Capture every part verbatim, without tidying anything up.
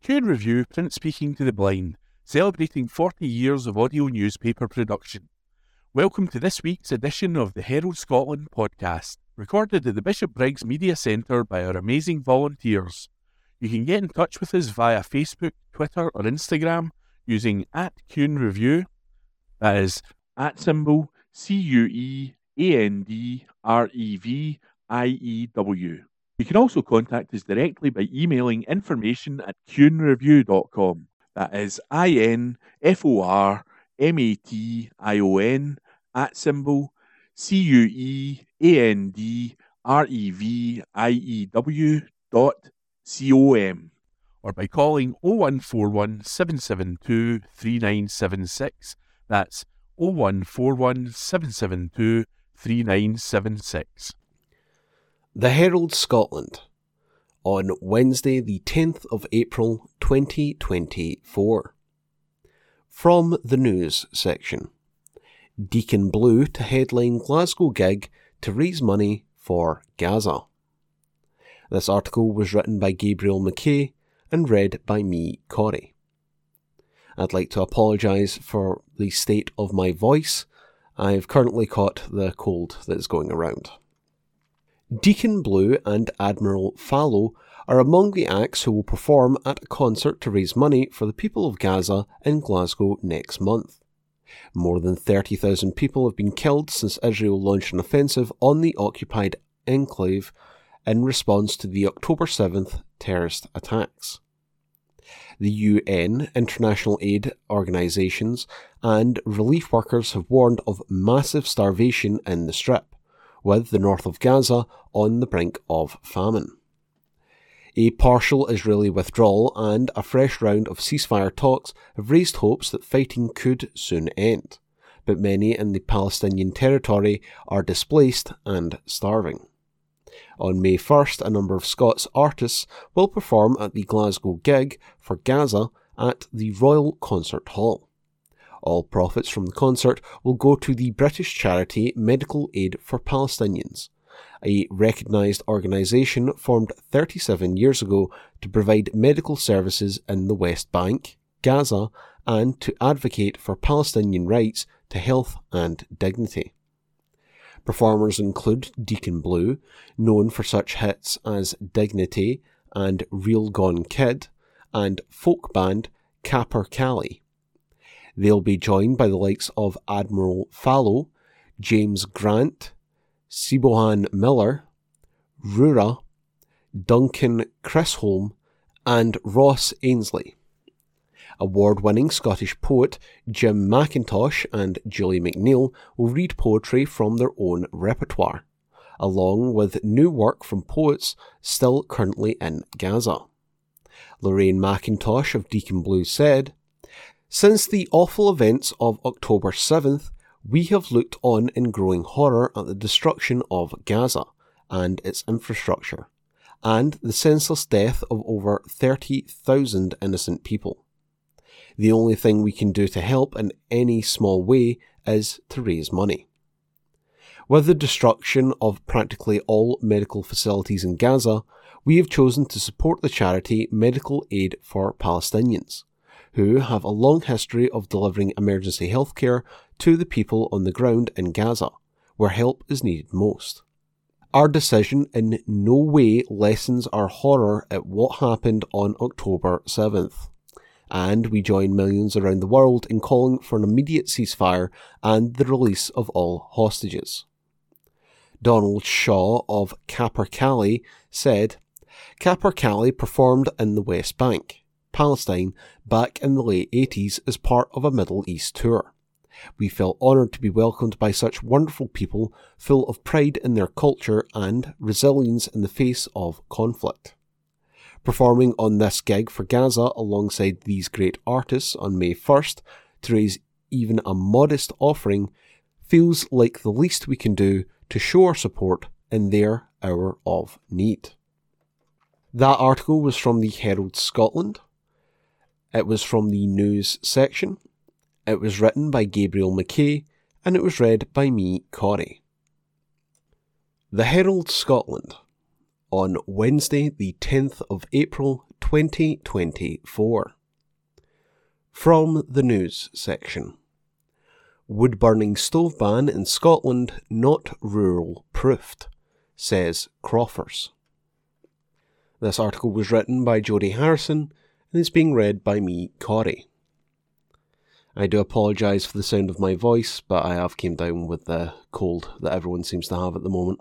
Q and Review Print Speaking to the Blind, celebrating forty years of audio newspaper production. Welcome to this week's edition of the Herald Scotland podcast, recorded at the Bishopbriggs Media Centre by our amazing volunteers. You can get in touch with us via Facebook, Twitter or Instagram using at Q and Review, that is at symbol C U E A N D R E V I E W. You can also contact us directly by emailing information at q and review dot com. That is I N F O R M A T I O N at symbol C U E A N D R E V I E W dot C O M, or by calling oh one four one, seven seven two, three nine seven six. That's oh one four one, seven seven two, three nine seven six. The Herald Scotland, on Wednesday the tenth of April twenty twenty-four. From the news section. Deacon Blue to headline Glasgow gig to raise money for Gaza. This article was written by Gabriel McKay and read by me, Corey. I'd like to apologise for the state of my voice. I've currently caught the cold that is going around. Deacon Blue and Admiral Fallow are among the acts who will perform at a concert to raise money for the people of Gaza in Glasgow next month. More than thirty thousand people have been killed since Israel launched an offensive on the occupied enclave in response to the October seventh terrorist attacks. The U N, international aid organisations and relief workers have warned of massive starvation in the Strip, with the north of Gaza on the brink of famine. A partial Israeli withdrawal and a fresh round of ceasefire talks have raised hopes that fighting could soon end, but many in the Palestinian territory are displaced and starving. On May first, a number of Scots artists will perform at the Glasgow gig for Gaza at the Royal Concert Hall. All profits from the concert will go to the British charity Medical Aid for Palestinians, a recognised organisation formed thirty-seven years ago to provide medical services in the West Bank, Gaza, and to advocate for Palestinian rights to health and dignity. Performers include Deacon Blue, known for such hits as Dignity and Real Gone Kid, and folk band Capercaillie. They'll be joined by the likes of Admiral Fallow, James Grant, Sibohan Miller, Rura, Duncan Chisholm, and Ross Ainsley. Award-winning Scottish poet Jim McIntosh and Julie McNeill will read poetry from their own repertoire, along with new work from poets still currently in Gaza. Lorraine McIntosh of Deacon Blue said, "Since the awful events of October seventh, we have looked on in growing horror at the destruction of Gaza and its infrastructure, and the senseless death of over thirty thousand innocent people. The only thing we can do to help in any small way is to raise money. With the destruction of practically all medical facilities in Gaza, we have chosen to support the charity Medical Aid for Palestinians, who have a long history of delivering emergency healthcare to the people on the ground in Gaza, where help is needed most. Our decision in no way lessens our horror at what happened on October seventh, and we join millions around the world in calling for an immediate ceasefire and the release of all hostages." Donald Shaw of Capercaillie said, "Capercaillie performed in the West Bank, Palestine, back in the late eighties as part of a Middle East tour. We felt honoured to be welcomed by such wonderful people full of pride in their culture and resilience in the face of conflict. Performing on this gig for Gaza alongside these great artists on May first to raise even a modest offering feels like the least we can do to show our support in their hour of need." That article was from the Herald Scotland. It was from the news section. It was written by Gabriel McKay, and it was read by me, Corey. The Herald Scotland, on Wednesday the tenth of April twenty twenty-four. From the news section. Wood-burning stove ban in Scotland not rural-proofed, says Crofters. This article was written by Jodie Harrison and is being read by me, Corey. I do apologise for the sound of my voice, but I have came down with the cold that everyone seems to have at the moment.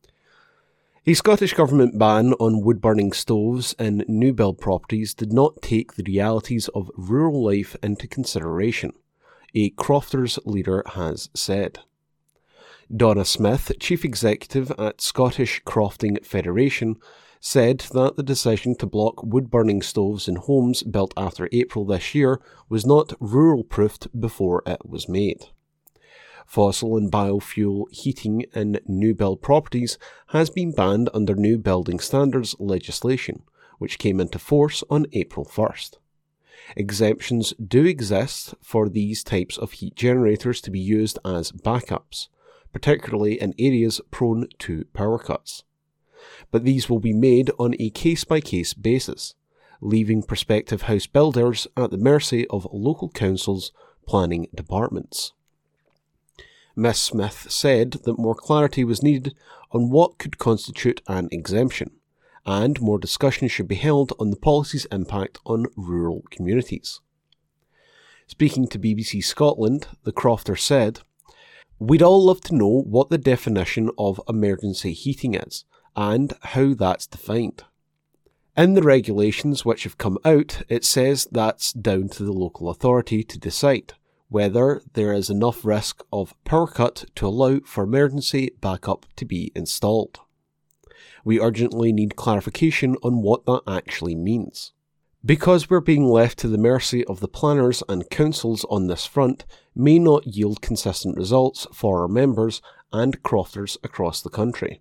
A Scottish Government ban on wood-burning stoves in new build properties did not take the realities of rural life into consideration, a Crofters leader has said. Donna Smith, Chief Executive at Scottish Crofting Federation, said that the decision to block wood-burning stoves in homes built after April this year was not rural-proofed before it was made. Fossil and biofuel heating in new build properties has been banned under new building standards legislation, which came into force on April first. Exemptions do exist for these types of heat generators to be used as backups, particularly in areas prone to power cuts. But these will be made on a case-by-case basis, leaving prospective house builders at the mercy of local councils' planning departments. Miss Smith said that more clarity was needed on what could constitute an exemption, and more discussion should be held on the policy's impact on rural communities. Speaking to B B C Scotland, the Crofter said, "We'd all love to know what the definition of emergency heating is, and how that's defined. In the regulations which have come out, it says that's down to the local authority to decide whether there is enough risk of power cut to allow for emergency backup to be installed. We urgently need clarification on what that actually means. Because we're being left to the mercy of the planners and councils on this front may not yield consistent results for our members and crofters across the country."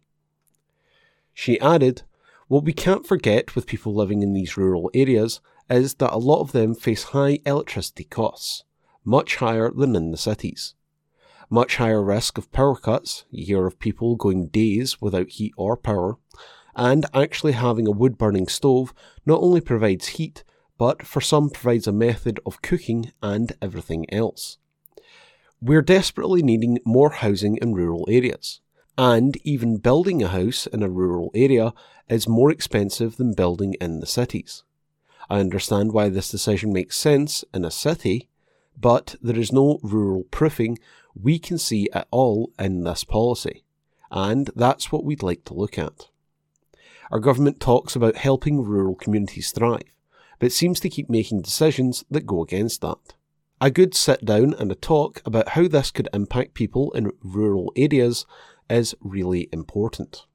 She added, "What we can't forget with people living in these rural areas is that a lot of them face high electricity costs, much higher than in the cities. Much higher risk of power cuts, you hear of people going days without heat or power, and actually having a wood-burning stove not only provides heat, but for some provides a method of cooking and everything else. We're desperately needing more housing in rural areas, and even building a house in a rural area is more expensive than building in the cities. I understand why this decision makes sense in a city, but there is no rural proofing we can see at all in this policy, and that's what we'd like to look at. Our government talks about helping rural communities thrive, but seems to keep making decisions that go against that. A good sit down and a talk about how this could impact people in rural areas is really important."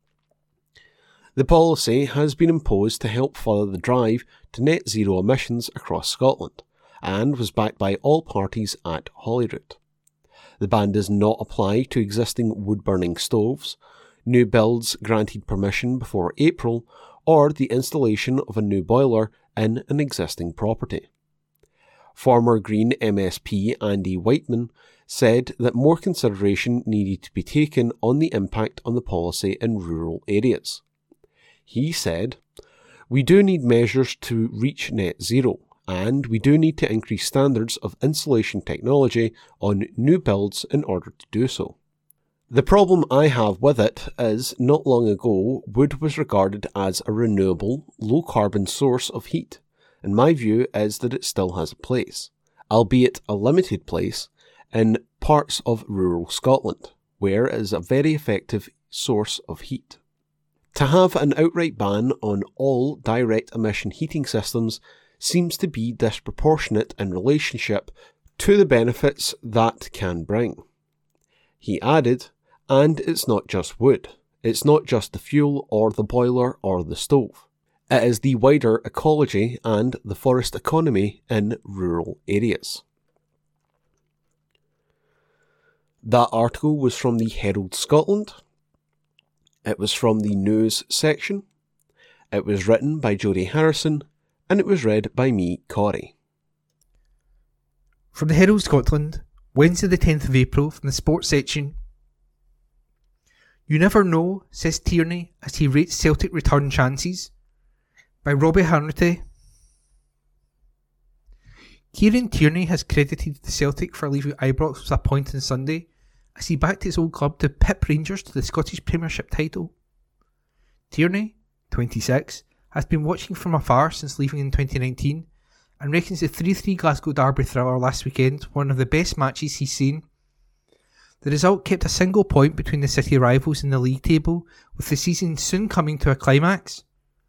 The policy has been imposed to help further the drive to net zero emissions across Scotland, and was backed by all parties at Holyrood. The ban does not apply to existing wood-burning stoves, new builds granted permission before April, or the installation of a new boiler in an existing property. Former Green M S P Andy Whiteman said that more consideration needed to be taken on the impact on the policy in rural areas. He said, "We do need measures to reach net zero, and we do need to increase standards of insulation technology on new builds in order to do so. The problem I have with it is, not long ago, wood was regarded as a renewable, low-carbon source of heat, and my view is that it still has a place, albeit a limited place, in parts of rural Scotland, where it is a very effective source of heat. To have an outright ban on all direct emission heating systems seems to be disproportionate in relationship to the benefits that can bring." He added, "And it's not just wood. It's not just the fuel or the boiler or the stove. It is the wider ecology and the forest economy in rural areas." That article was from the Herald Scotland. It was from the news section. It was written by Jodie Harrison, and it was read by me, Corey. From the Herald Scotland, Wednesday the tenth of April, from the sports section. "You never know," says Tierney as he rates Celtic return chances. by Robbie Hanratty. Kieran Tierney has credited the Celtic for leaving Ibrox with a point on Sunday as he backed his old club to pip Rangers to the Scottish Premiership title. Tierney, twenty-six, has been watching from afar since leaving in twenty nineteen and reckons the three three Glasgow Derby thriller last weekend one of the best matches he's seen. The result kept a single point between the city rivals in the league table, with the season soon coming to a climax.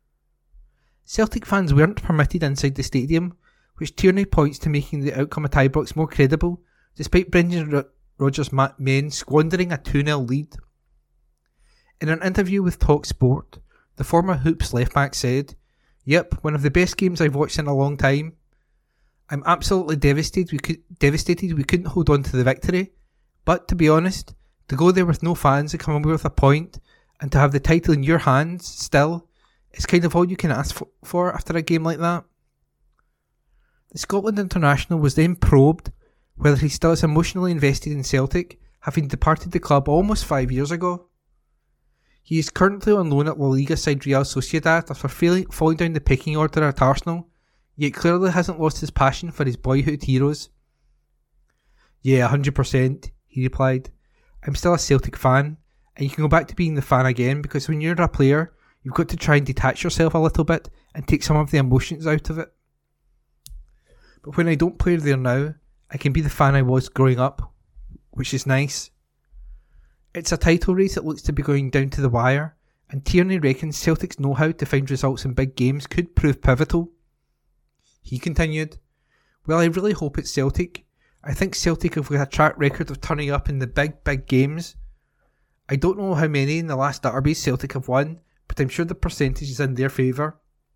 Celtic fans weren't permitted inside the stadium, which Tierney points to making the outcome at Ibrox more credible, despite Brendan Ro- Rodgers' men squandering a two nil lead. In an interview with TalkSport, the former Hoops left-back said, "Yep, one of the best games I've watched in a long time. I'm absolutely devastated we, could, devastated we couldn't hold on to the victory, but to be honest, to go there with no fans and come away with a point, and to have the title in your hands still, is kind of all you can ask for, for after a game like that." The Scotland international was then probed whether he still is emotionally invested in Celtic, having departed the club almost five years ago. He is currently on loan at La Liga side Real Sociedad after failing, falling down the pecking order at Arsenal, yet clearly hasn't lost his passion for his boyhood heroes. "Yeah, one hundred percent, he replied. "I'm still a Celtic fan, and you can go back to being the fan again because when you're a player, you've got to try and detach yourself a little bit and take some of the emotions out of it. But when I don't play there now, I can be the fan I was growing up, which is nice." It's a title race that looks to be going down to the wire, and Tierney reckons Celtic's know-how to find results in big games could prove pivotal. He continued, "Well, I really hope it's Celtic. I think Celtic have got a track record of turning up in the big, big games. I don't know how many in the last derbies Celtic have won, but I'm sure the percentage is in their favour.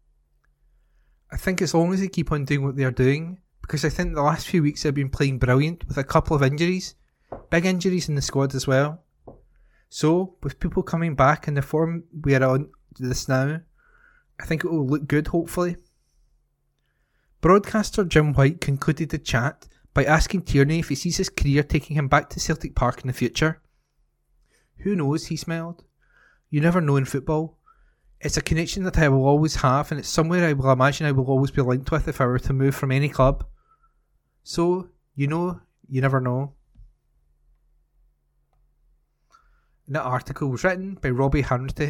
I think as long as they keep on doing what they are doing, because I think the last few weeks they've been playing brilliant with a couple of injuries, big injuries in the squad as well. So, with people coming back in the form we are on this now, I think it will look good, hopefully." Broadcaster Jim White concluded the chat by asking Tierney if he sees his career taking him back to Celtic Park in the future. "Who knows," he smiled. "You never know in football. It's a connection that I will always have, and it's somewhere I will imagine I will always be linked with if I were to move from any club. So, you know, you never know." And that article was written by Robbie Hanratty.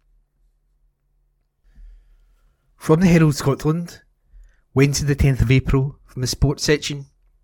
From the Herald Scotland, Wednesday the tenth of April, from the sports section.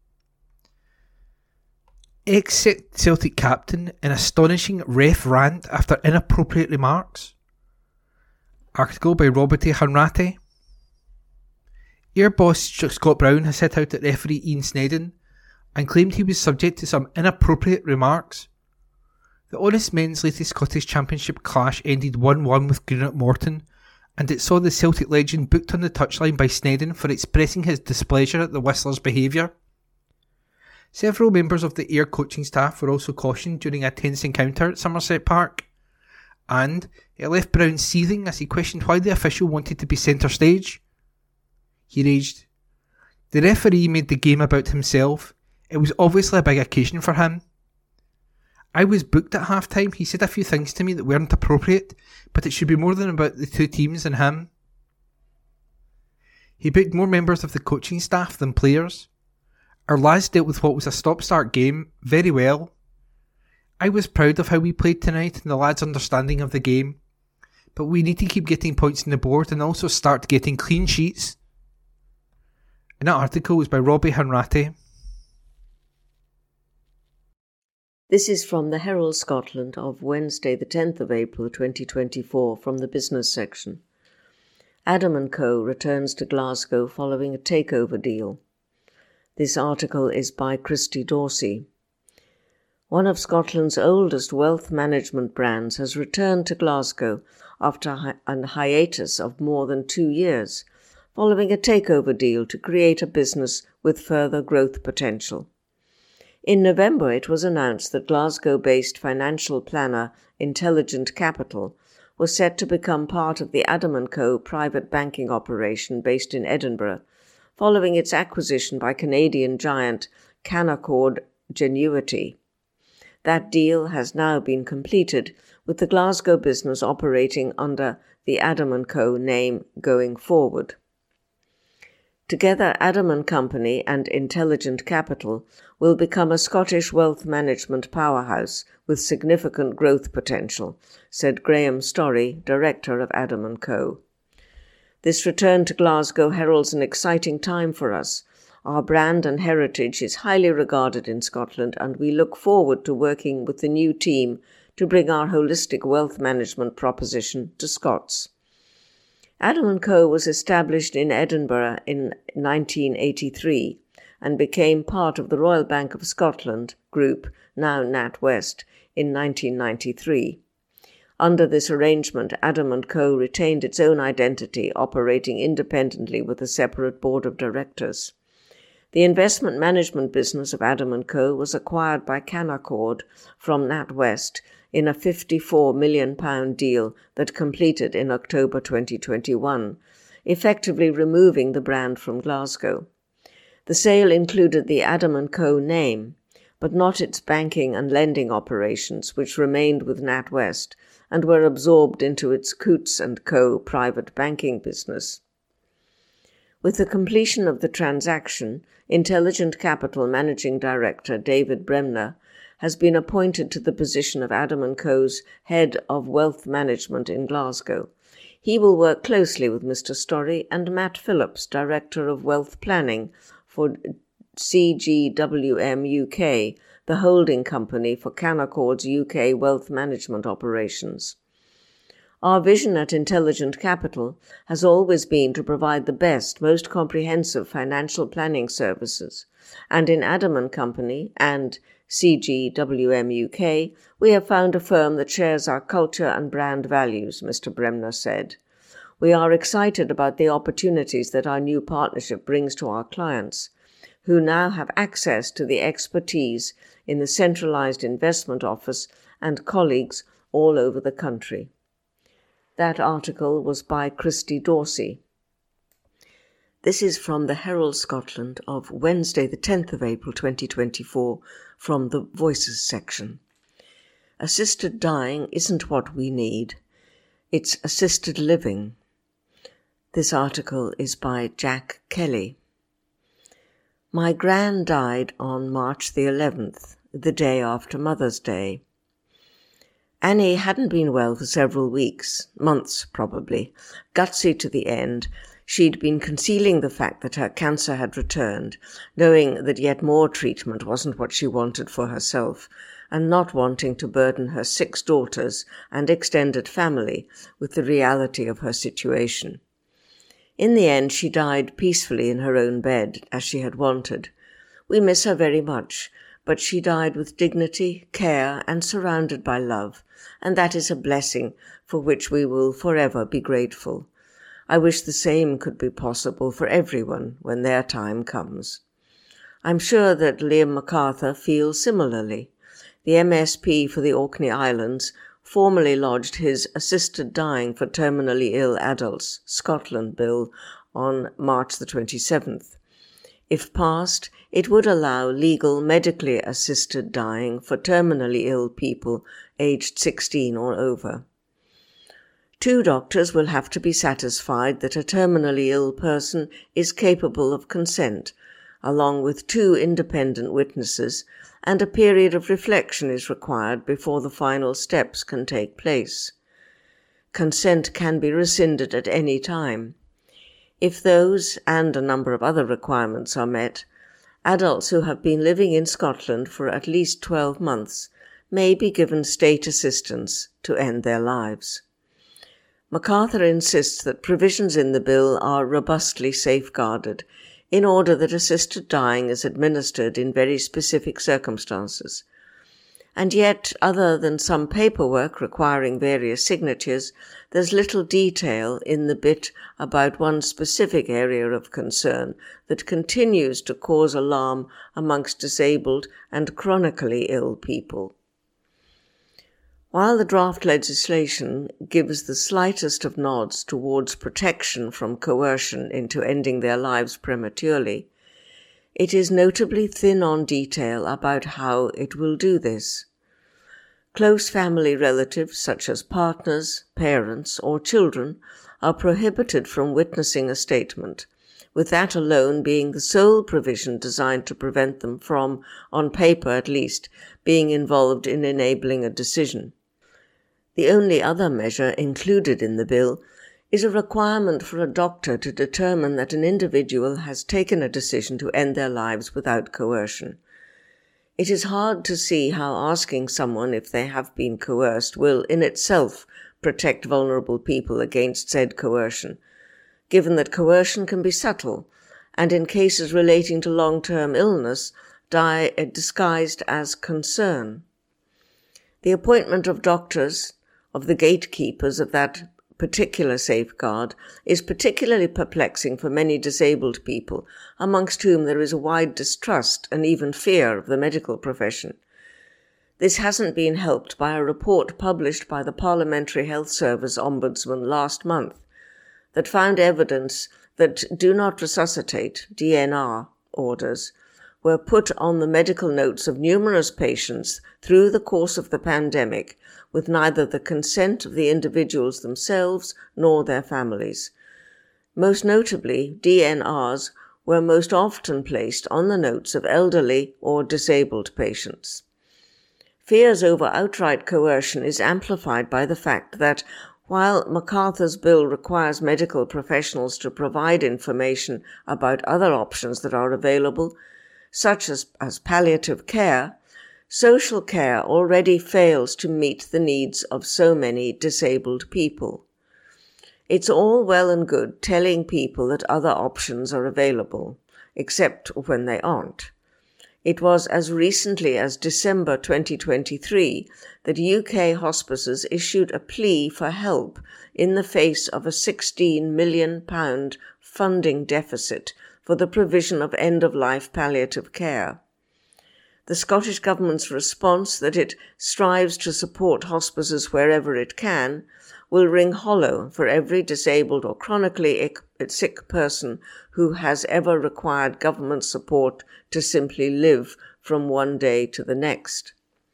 Ex-Celtic captain in astonishing ref rant after inappropriate remarks. Article by Robbie Hanratty. Ayr boss Scott Brown has hit out at referee Ian Snedden and claimed he was subject to some inappropriate remarks. The Honest Men's latest Scottish Championship clash ended one one with Greenock Morton, and it saw the Celtic legend booked on the touchline by Snedden for expressing his displeasure at the Whistler's behaviour. Several members of the Ayr coaching staff were also cautioned during a tense encounter at Somerset Park, and it left Brown seething as he questioned why the official wanted to be centre stage. He raged, "The referee made the game about himself. It was obviously a big occasion for him. I was booked at half time. He said a few things to me that weren't appropriate, but it should be more than about the two teams than him. He booked more members of the coaching staff than players. Our lads dealt with what was a stop-start game very well. I was proud of how we played tonight and the lads' understanding of the game, but we need to keep getting points on the board and also start getting clean sheets." And that article was by Robbie Hanratty. This is from the Herald Scotland of Wednesday the tenth of April twenty twenty-four from the business section. Adam and Co returns to Glasgow following a takeover deal. This article is by Christy Dorsey. One of Scotland's oldest wealth management brands has returned to Glasgow after a hiatus of more than two years, following a takeover deal to create a business with further growth potential. In November, it was announced that Glasgow-based financial planner Intelligent Capital was set to become part of the Adam and Co private banking operation based in Edinburgh, following its acquisition by Canadian giant Canaccord Genuity. That deal has now been completed, with the Glasgow business operating under the Adam and Co name going forward. Together, Adam and Company and Intelligent Capital will become a Scottish wealth management powerhouse with significant growth potential, said Graham Storey, director of Adam and Co. This return to Glasgow heralds an exciting time for us. Our brand and heritage is highly regarded in Scotland, and we look forward to working with the new team to bring our holistic wealth management proposition to Scots. Adam and Co was established in Edinburgh in nineteen eighty-three and became part of the Royal Bank of Scotland Group, now NatWest, in nineteen ninety-three. Under this arrangement, Adam and Co retained its own identity, operating independently with a separate board of directors. The investment management business of Adam and Co was acquired by Canaccord from NatWest in a fifty-four million pounds deal that completed in October twenty twenty-one, effectively removing the brand from Glasgow. The sale included the Adam and Co name, but not its banking and lending operations, which remained with NatWest and were absorbed into its Coutts and Co private banking business. With the completion of the transaction, Intelligent Capital Managing Director David Bremner has been appointed to the position of Adam and Co's Head of Wealth Management in Glasgow. He will work closely with Mister Storey and Matt Phillips, Director of Wealth Planning for C G W M U K, the holding company for Canaccord's U K wealth management operations. Our vision at Intelligent Capital has always been to provide the best, most comprehensive financial planning services, and in Adam and Company and C G W M U K, we have found a firm that shares our culture and brand values, Mister Bremner said. We are excited about the opportunities that our new partnership brings to our clients, who now have access to the expertise in the centralised investment office and colleagues all over the country. That article was by Christy Dorsey. This is from the Herald Scotland of Wednesday the tenth of April twenty twenty-four, from the Voices section. Assisted dying isn't what we need. It's assisted living. This article is by Jack Kelly. My gran died on March the eleventh, the day after Mother's Day. Annie hadn't been well for several weeks, months probably. Gutsy to the end, she'd been concealing the fact that her cancer had returned, knowing that yet more treatment wasn't what she wanted for herself, and not wanting to burden her six daughters and extended family with the reality of her situation. In the end, she died peacefully in her own bed, as she had wanted. We miss her very much, but she died with dignity, care, and surrounded by love, and that is a blessing for which we will forever be grateful. I wish the same could be possible for everyone when their time comes. I'm sure that Liam MacArthur feels similarly. The M S P for the Orkney Islands formally lodged his Assisted Dying for Terminally Ill Adults Scotland Bill on March the twenty-seventh. If passed, it would allow legal medically assisted dying for terminally ill people aged sixteen or over. Two doctors will have to be satisfied that a terminally ill person is capable of consent, along with two independent witnesses, and a period of reflection is required before the final steps can take place. Consent can be rescinded at any time. If those and a number of other requirements are met, adults who have been living in Scotland for at least twelve months may be given state assistance to end their lives. MacArthur insists that provisions in the bill are robustly safeguarded in order that assisted dying is administered in very specific circumstances. And yet, other than some paperwork requiring various signatures, there's little detail in the bit about one specific area of concern that continues to cause alarm amongst disabled and chronically ill people. While the draft legislation gives the slightest of nods towards protection from coercion into ending their lives prematurely, it is notably thin on detail about how it will do this. Close family relatives, such as partners, parents, or children, are prohibited from witnessing a statement, with that alone being the sole provision designed to prevent them from, on paper at least, being involved in enabling a decision. The only other measure included in the bill is a requirement for a doctor to determine that an individual has taken a decision to end their lives without coercion. It is hard to see how asking someone if they have been coerced will in itself protect vulnerable people against said coercion, given that coercion can be subtle, and in cases relating to long-term illness, die disguised as concern. The appointment of doctors, of the gatekeepers of that particular safeguard, is particularly perplexing for many disabled people, amongst whom there is a wide distrust and even fear of the medical profession. This hasn't been helped by a report published by the Parliamentary Health Service Ombudsman last month that found evidence that Do Not Resuscitate, D N R, orders were put on the medical notes of numerous patients through the course of the pandemic with neither the consent of the individuals themselves nor their families. Most notably, D N Rs were most often placed on the notes of elderly or disabled patients. Fears over outright coercion is amplified by the fact that, while MacArthur's bill requires medical professionals to provide information about other options that are available, such as, as palliative care, social care already fails to meet the needs of so many disabled people. It's all well and good telling people that other options are available, except when they aren't. It was as recently as December twenty twenty-three that U K hospices issued a plea for help in the face of a sixteen million pounds funding deficit for the provision of end-of-life palliative care. The Scottish Government's response that it strives to support hospices wherever it can will ring hollow for every disabled or chronically sick person who has ever required government support to simply live from one day to the next.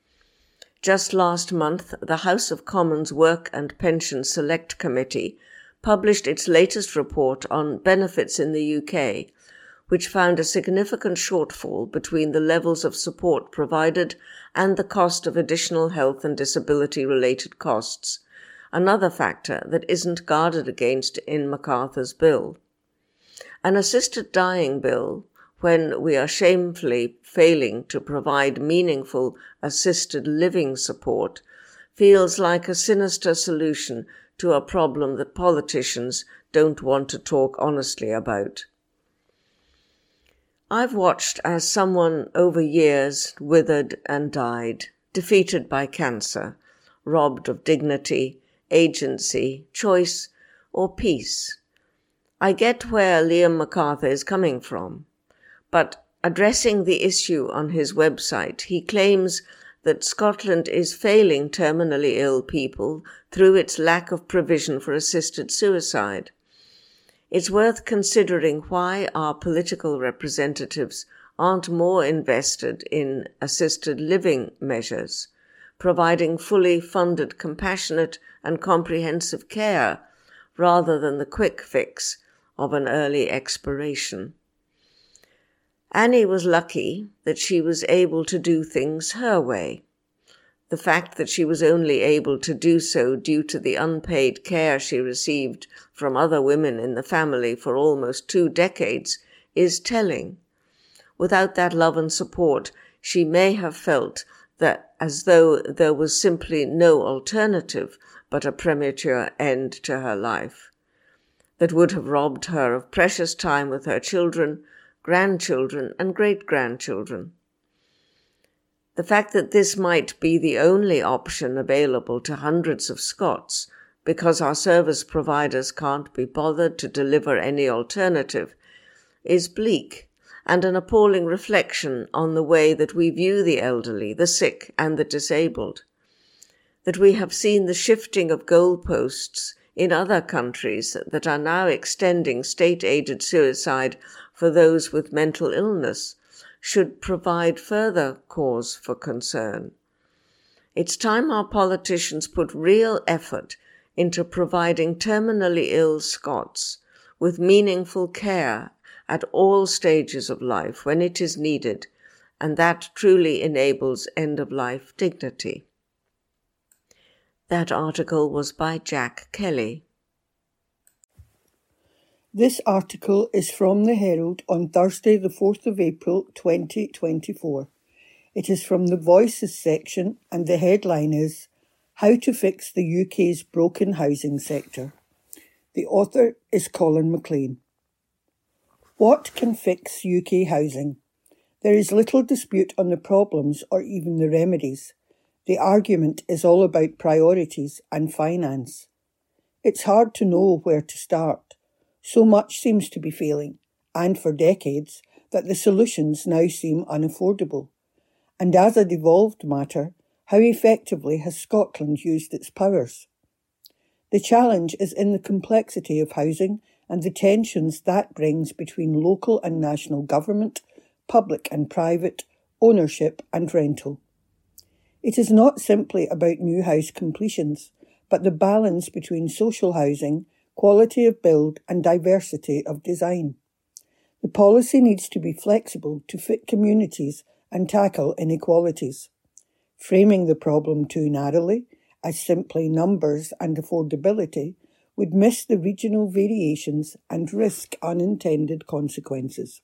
Just last month, the House of Commons Work and Pension Select Committee published its latest report on benefits in the U K, which found a significant shortfall between the levels of support provided and the cost of additional health and disability-related costs, another factor that isn't guarded against in MacArthur's bill. An assisted dying bill, when we are shamefully failing to provide meaningful assisted living support, feels like a sinister solution to a problem that politicians don't want to talk honestly about. I've watched as someone over years withered and died, defeated by cancer, robbed of dignity, agency, choice, or peace. I get where Liam MacArthur is coming from, but addressing the issue on his website, he claims that Scotland is failing terminally ill people through its lack of provision for assisted suicide. It's worth considering why our political representatives aren't more invested in assisted living measures, providing fully funded, compassionate and comprehensive care, rather than the quick fix of an early expiration. Annie was lucky that she was able to do things her way. The fact that she was only able to do so due to the unpaid care she received from other women in the family for almost two decades is telling. Without that love and support, she may have felt that as though there was simply no alternative but a premature end to her life, that would have robbed her of precious time with her children, grandchildren, and great-grandchildren. The fact that this might be the only option available to hundreds of Scots, because our service providers can't be bothered to deliver any alternative, is bleak and an appalling reflection on the way that we view the elderly, the sick, and the disabled. That we have seen the shifting of goalposts in other countries that are now extending state-aided suicide for those with mental illness should provide further cause for concern. It's time our politicians put real effort into providing terminally ill Scots with meaningful care at all stages of life when it is needed, and that truly enables end-of-life dignity. That article was by Jack Kelly. This article is from the Herald on Thursday the fourth of April twenty twenty-four. It is from the Voices section and the headline is How to Fix the U K's Broken Housing Sector. The author is Colin McLean. What can fix U K housing? There is little dispute on the problems or even the remedies. The argument is all about priorities and finance. It's hard to know where to start. So much seems to be failing, and for decades, that the solutions now seem unaffordable. And as a devolved matter, how effectively has Scotland used its powers? The challenge is in the complexity of housing and the tensions that brings between local and national government, public and private, ownership and rental. It is not simply about new house completions, but the balance between social housing, quality of build and diversity of design. The policy needs to be flexible to fit communities and tackle inequalities. Framing the problem too narrowly, as simply numbers and affordability, would miss the regional variations and risk unintended consequences.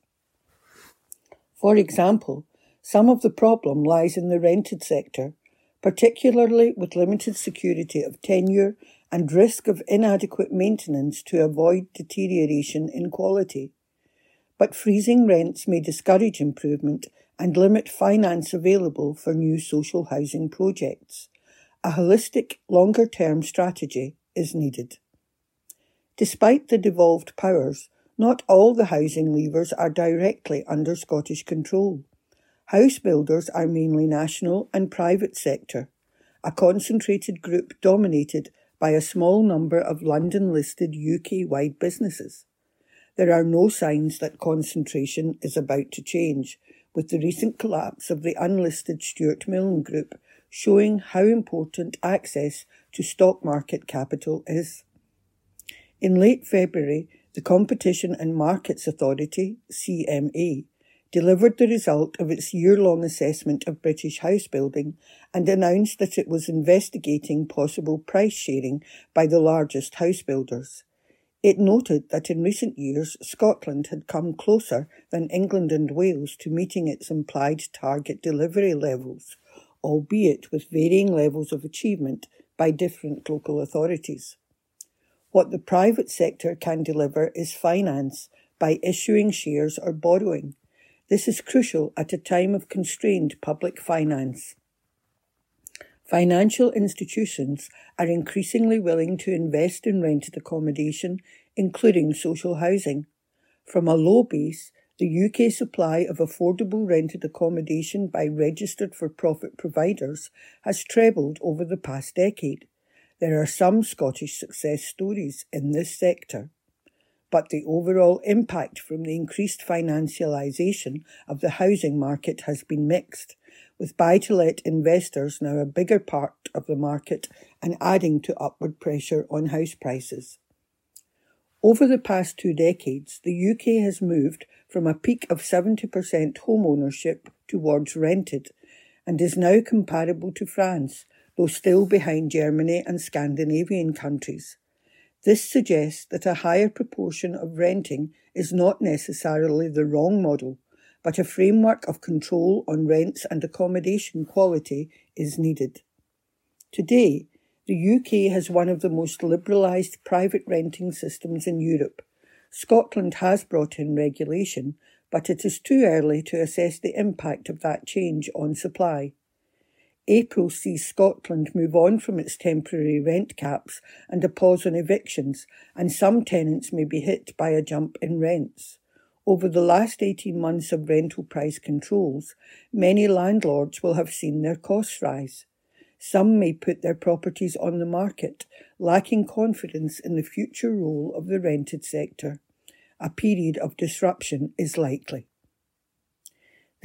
For example, some of the problem lies in the rented sector, particularly with limited security of tenure and risk of inadequate maintenance to avoid deterioration in quality. But freezing rents may discourage improvement and limit finance available for new social housing projects. A holistic, longer-term strategy is needed. Despite the devolved powers, not all the housing levers are directly under Scottish control. House builders are mainly national and private sector, a concentrated group dominated by a small number of London-listed U K-wide businesses. There are no signs that concentration is about to change, with the recent collapse of the unlisted Stuart Milne Group showing how important access to stock market capital is. In late February, the Competition and Markets Authority, C M A, delivered the result of its year-long assessment of British house building and announced that it was investigating possible price sharing by the largest house builders. It noted that in recent years, Scotland had come closer than England and Wales to meeting its implied target delivery levels, albeit with varying levels of achievement by different local authorities. What the private sector can deliver is finance by issuing shares or borrowing. This is crucial at a time of constrained public finance. Financial institutions are increasingly willing to invest in rented accommodation, including social housing. From a low base, the U K supply of affordable rented accommodation by registered for-profit providers has trebled over the past decade. There are some Scottish success stories in this sector, but the overall impact from the increased financialisation of the housing market has been mixed, with buy-to-let investors now a bigger part of the market and adding to upward pressure on house prices. Over the past two decades, the U K has moved from a peak of seventy percent home ownership towards rented, and is now comparable to France, though still behind Germany and Scandinavian countries. This suggests that a higher proportion of renting is not necessarily the wrong model, but a framework of control on rents and accommodation quality is needed. Today, the U K has one of the most liberalised private renting systems in Europe. Scotland has brought in regulation, but it is too early to assess the impact of that change on supply. April sees Scotland move on from its temporary rent caps and a pause on evictions, and some tenants may be hit by a jump in rents. Over the last eighteen months of rental price controls, many landlords will have seen their costs rise. Some may put their properties on the market, lacking confidence in the future role of the rented sector. A period of disruption is likely.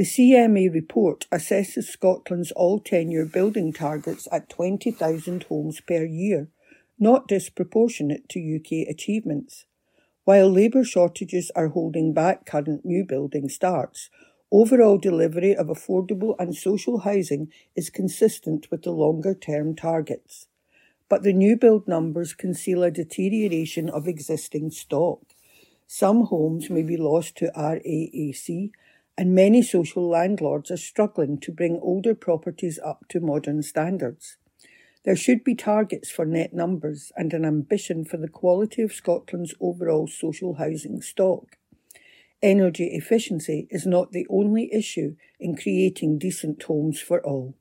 The C M A report assesses Scotland's all-tenure building targets at twenty thousand homes per year, not disproportionate to U K achievements. While labour shortages are holding back current new building starts, overall delivery of affordable and social housing is consistent with the longer-term targets. But the new build numbers conceal a deterioration of existing stock. Some homes may be lost to R A A C, and many social landlords are struggling to bring older properties up to modern standards. There should be targets for net numbers and an ambition for the quality of Scotland's overall social housing stock. Energy efficiency is not the only issue in creating decent homes for all.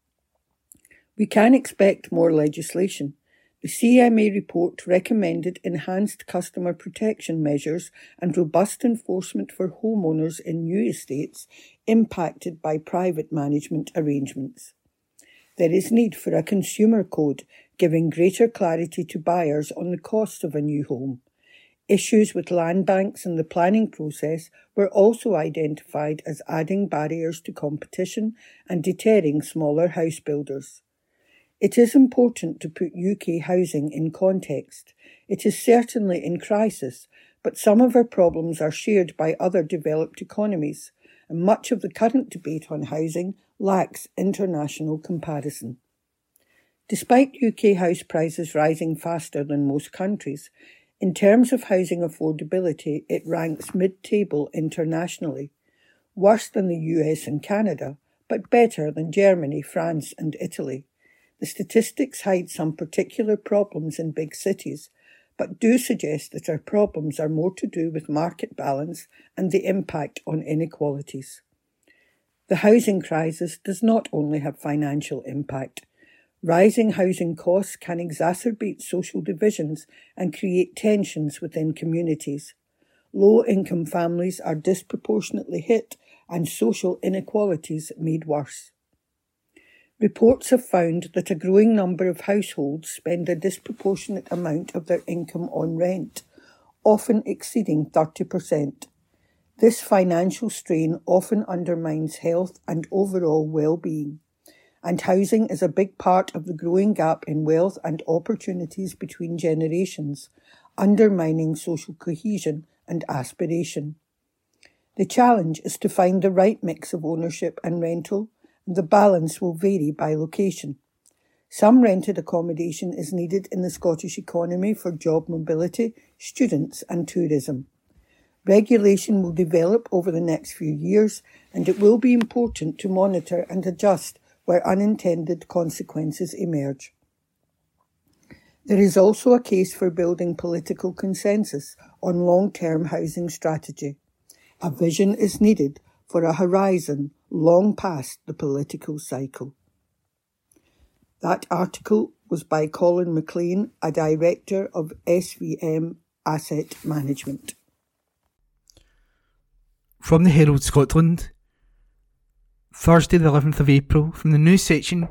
We can expect more legislation. The C M A report recommended enhanced customer protection measures and robust enforcement for homeowners in new estates impacted by private management arrangements. There is need for a consumer code giving greater clarity to buyers on the cost of a new home. Issues with land banks and the planning process were also identified as adding barriers to competition and deterring smaller house builders. It is important to put U K housing in context. It is certainly in crisis, but some of our problems are shared by other developed economies, and much of the current debate on housing lacks international comparison. Despite U K house prices rising faster than most countries, in terms of housing affordability, it ranks mid-table internationally, worse than the U S and Canada, but better than Germany, France and Italy. The statistics hide some particular problems in big cities, but do suggest that our problems are more to do with market balance and the impact on inequalities. The housing crisis does not only have financial impact. Rising housing costs can exacerbate social divisions and create tensions within communities. Low-income families are disproportionately hit and social inequalities made worse. Reports have found that a growing number of households spend a disproportionate amount of their income on rent, often exceeding thirty percent. This financial strain often undermines health and overall well-being, and housing is a big part of the growing gap in wealth and opportunities between generations, undermining social cohesion and aspiration. The challenge is to find the right mix of ownership and rental, and the balance will vary by location. Some rented accommodation is needed in the Scottish economy for job mobility, students and tourism. Regulation will develop over the next few years, and it will be important to monitor and adjust where unintended consequences emerge. There is also a case for building political consensus on long-term housing strategy. A vision is needed for a horizon long past the political cycle. That article was by Colin McLean, a director of S V M Asset Management. From the Herald Scotland, Thursday the eleventh of April, from the news section.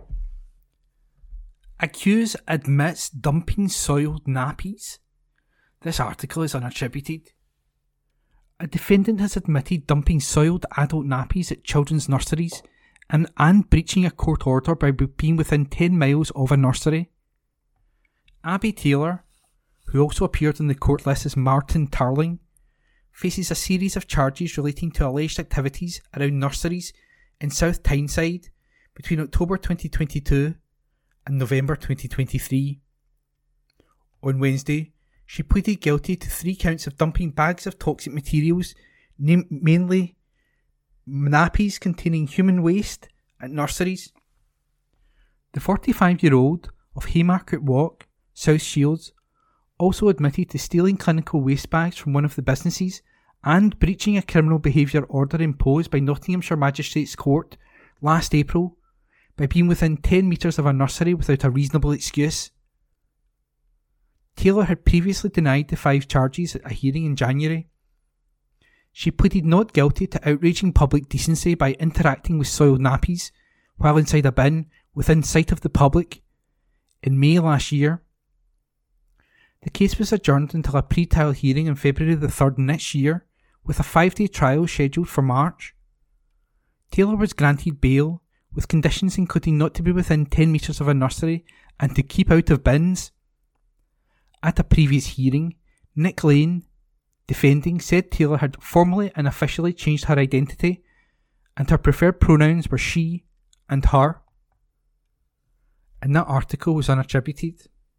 Accused admits dumping soiled nappies. This article is unattributed. A defendant has admitted dumping soiled adult nappies at children's nurseries and, and breaching a court order by being within ten miles of a nursery. Abby Taylor, who also appeared on the court list as Martin Turling, faces a series of charges relating to alleged activities around nurseries in South Tyneside between October twenty twenty-two and November twenty twenty-three. On Wednesday, she pleaded guilty to three counts of dumping bags of toxic materials, nam- mainly nappies containing human waste, at nurseries. The forty-five-year-old of Haymarket Walk, South Shields, also admitted to stealing clinical waste bags from one of the businesses and breaching a criminal behaviour order imposed by Nottinghamshire Magistrates Court last April by being within ten metres of a nursery without a reasonable excuse. Taylor had previously denied the five charges at a hearing in January. She pleaded not guilty to outraging public decency by interacting with soiled nappies while inside a bin within sight of the public in May last year. The case was adjourned until a pre-trial hearing on February the third next year, with a five-day trial scheduled for March. Taylor was granted bail, with conditions including not to be within ten metres of a nursery and to keep out of bins. At a previous hearing, Nick Lane, defending, said Taylor had formally and officially changed her identity, and her preferred pronouns were she and her. And that article was unattributed.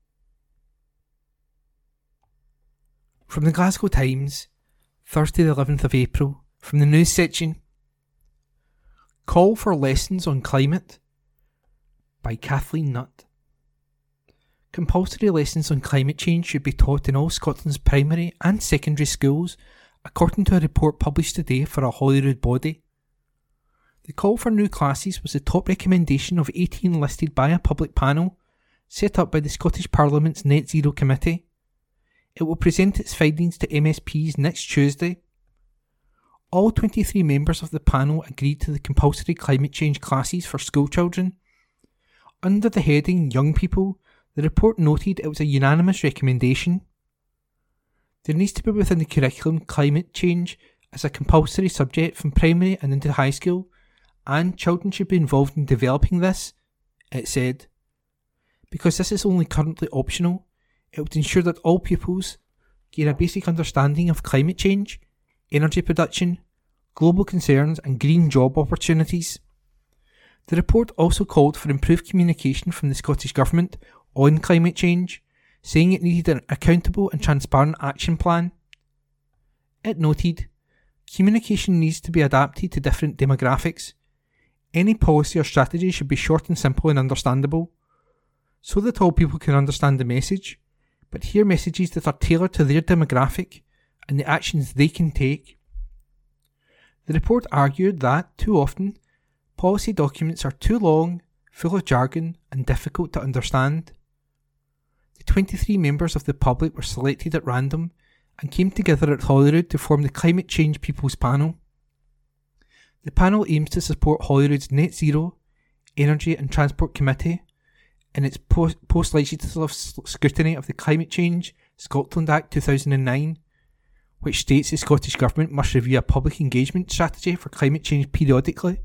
From the Glasgow Times, Thursday the eleventh of April, from the news section. Call for lessons on climate by Kathleen Nutt. Compulsory lessons on climate change should be taught in all Scotland's primary and secondary schools, according to a report published today for a Holyrood body. The call for new classes was the top recommendation of eighteen listed by a public panel set up by the Scottish Parliament's Net Zero Committee. It will present its findings to M S Ps next Tuesday. All twenty-three members of the panel agreed to the compulsory climate change classes for school children. Under the heading Young People, the report noted it was a unanimous recommendation. There needs to be within the curriculum climate change as a compulsory subject from primary and into high school, and children should be involved in developing this, it said. Because this is only currently optional, it would ensure that all pupils gain a basic understanding of climate change, energy production, global concerns and green job opportunities. The report also called for improved communication from the Scottish Government on climate change, saying it needed an accountable and transparent action plan. It noted, communication needs to be adapted to different demographics. Any policy or strategy should be short and simple and understandable, so that all people can understand the message, but hear messages that are tailored to their demographic and the actions they can take. The report argued that, too often, policy documents are too long, full of jargon and difficult to understand. The twenty-three members of the public were selected at random and came together at Holyrood to form the Climate Change People's Panel. The panel aims to support Holyrood's Net Zero, Energy and Transport Committee in its post-legislative scrutiny of the Climate Change Scotland Act two thousand nine, which states the Scottish Government must review a public engagement strategy for climate change periodically.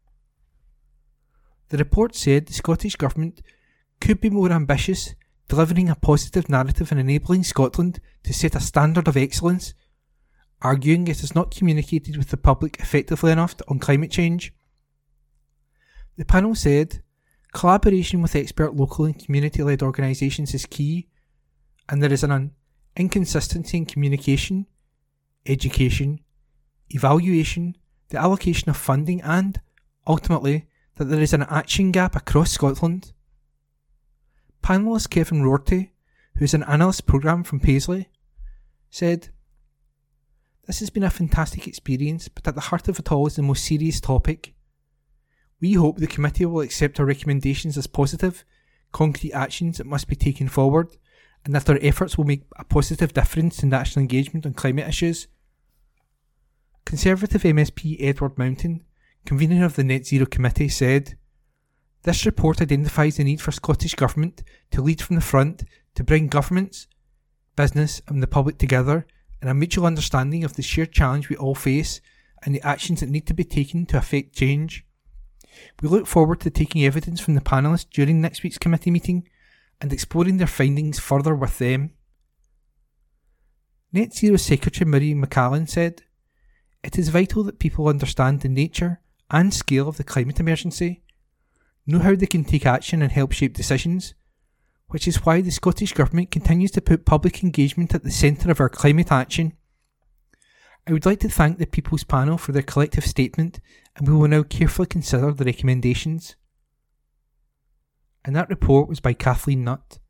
The report said the Scottish Government could be more ambitious, delivering a positive narrative and enabling Scotland to set a standard of excellence, arguing it has not communicated with the public effectively enough on climate change. The panel said, collaboration with expert local and community-led organisations is key, and there is an inconsistency in communication, education, evaluation, the allocation of funding and, ultimately, that there is an action gap across Scotland. Panellist Kevin Rorty, who is an analyst programme from Paisley, said, "This has been a fantastic experience, but at the heart of it all is the most serious topic. We hope the committee will accept our recommendations as positive, concrete actions that must be taken forward, and that our efforts will make a positive difference in national engagement on climate issues." Conservative M S P Edward Mountain, convener of the Net Zero Committee, said, "This report identifies the need for Scottish Government to lead from the front to bring governments, business and the public together in a mutual understanding of the shared challenge we all face and the actions that need to be taken to effect change. We look forward to taking evidence from the panellists during next week's committee meeting and exploring their findings further with them." Net Zero Secretary Miriam McCallan said, "It is vital that people understand the nature and scale of the climate emergency, know how they can take action and help shape decisions, which is why the Scottish Government continues to put public engagement at the centre of our climate action. I would like to thank the People's Panel for their collective statement, and we will now carefully consider the recommendations." And that report was by Kathleen Nutt.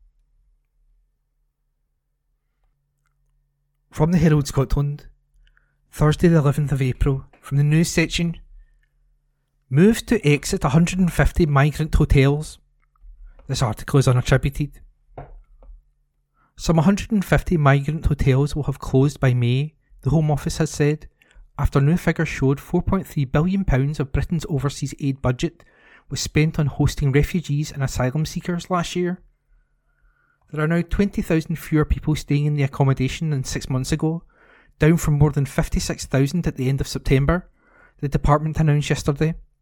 From the Herald Scotland, Thursday the eleventh of April, from the news section. Moves to exit one hundred fifty migrant hotels. This article is unattributed. Some one hundred fifty migrant hotels will have closed by May, the Home Office has said, after new figures showed four point three billion pounds of Britain's overseas aid budget was spent on hosting refugees and asylum seekers last year. There are now twenty thousand fewer people staying in the accommodation than six months ago, down from more than fifty-six thousand at the end of September, the department announced yesterday.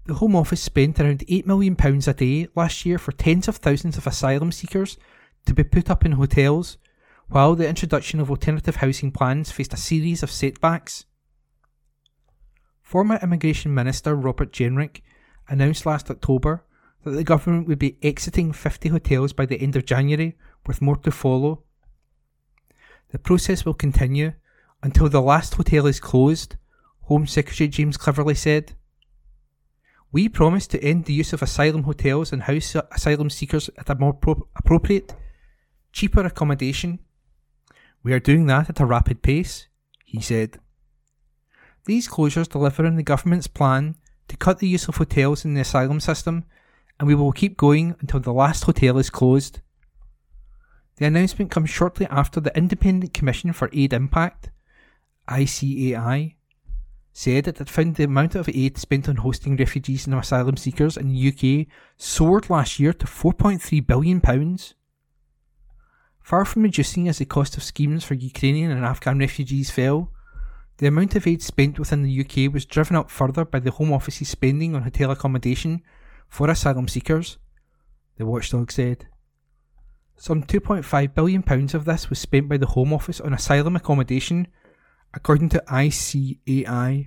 The Home Office spent around eight million pounds a day last year for tens of thousands of asylum seekers to be put up in hotels, while the introduction of alternative housing plans faced a series of setbacks. Former Immigration Minister Robert Jenrick announced last October that the government would be exiting fifty hotels by the end of January, with more to follow. The process will continue until the last hotel is closed, Home Secretary James Cleverly said. We promise to end the use of asylum hotels and house asylum seekers at a more pro- appropriate, cheaper accommodation. We are doing that at a rapid pace, he said. These closures deliver on the government's plan to cut the use of hotels in the asylum system, and we will keep going until the last hotel is closed. The announcement comes shortly after the Independent Commission for Aid Impact, I C A I, said it had found the amount of aid spent on hosting refugees and asylum seekers in the U K soared last year to four point three billion pounds. Far from reducing as the cost of schemes for Ukrainian and Afghan refugees fell, the amount of aid spent within the U K was driven up further by the Home Office's spending on hotel accommodation for asylum seekers, the watchdog said. Some two point five billion pounds of this was spent by the Home Office on asylum accommodation, according to I C A I.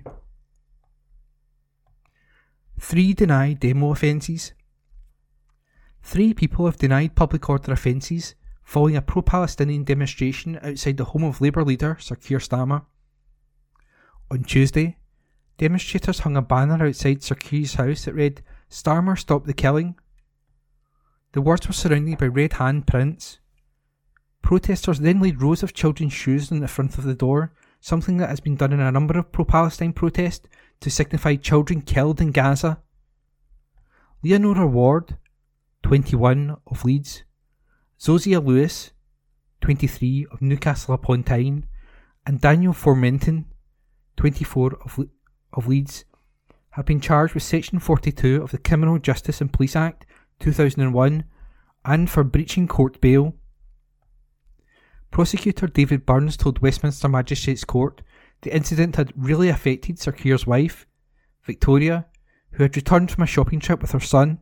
Three denied demo offences. Three people have denied public order offences following a pro-Palestinian demonstration outside the home of Labour leader Sir Keir Starmer. On Tuesday, demonstrators hung a banner outside Sir Keir's house that read, "Starmer, stop the killing." The words were surrounded by red hand prints. Protesters then laid rows of children's shoes on the front of the door, something that has been done in a number of pro-Palestine protests to signify children killed in Gaza. Leonora Ward, twenty-one, of Leeds, Zosia Lewis, twenty-three, of Newcastle upon Tyne, and Daniel Formenton, twenty-four, of, Le- of Leeds, have been charged with Section forty-two of the Criminal Justice and Police Act two thousand one and for breaching court bail. Prosecutor David Burns told Westminster Magistrates Court the incident had really affected Sir Keir's wife, Victoria, who had returned from a shopping trip with her son.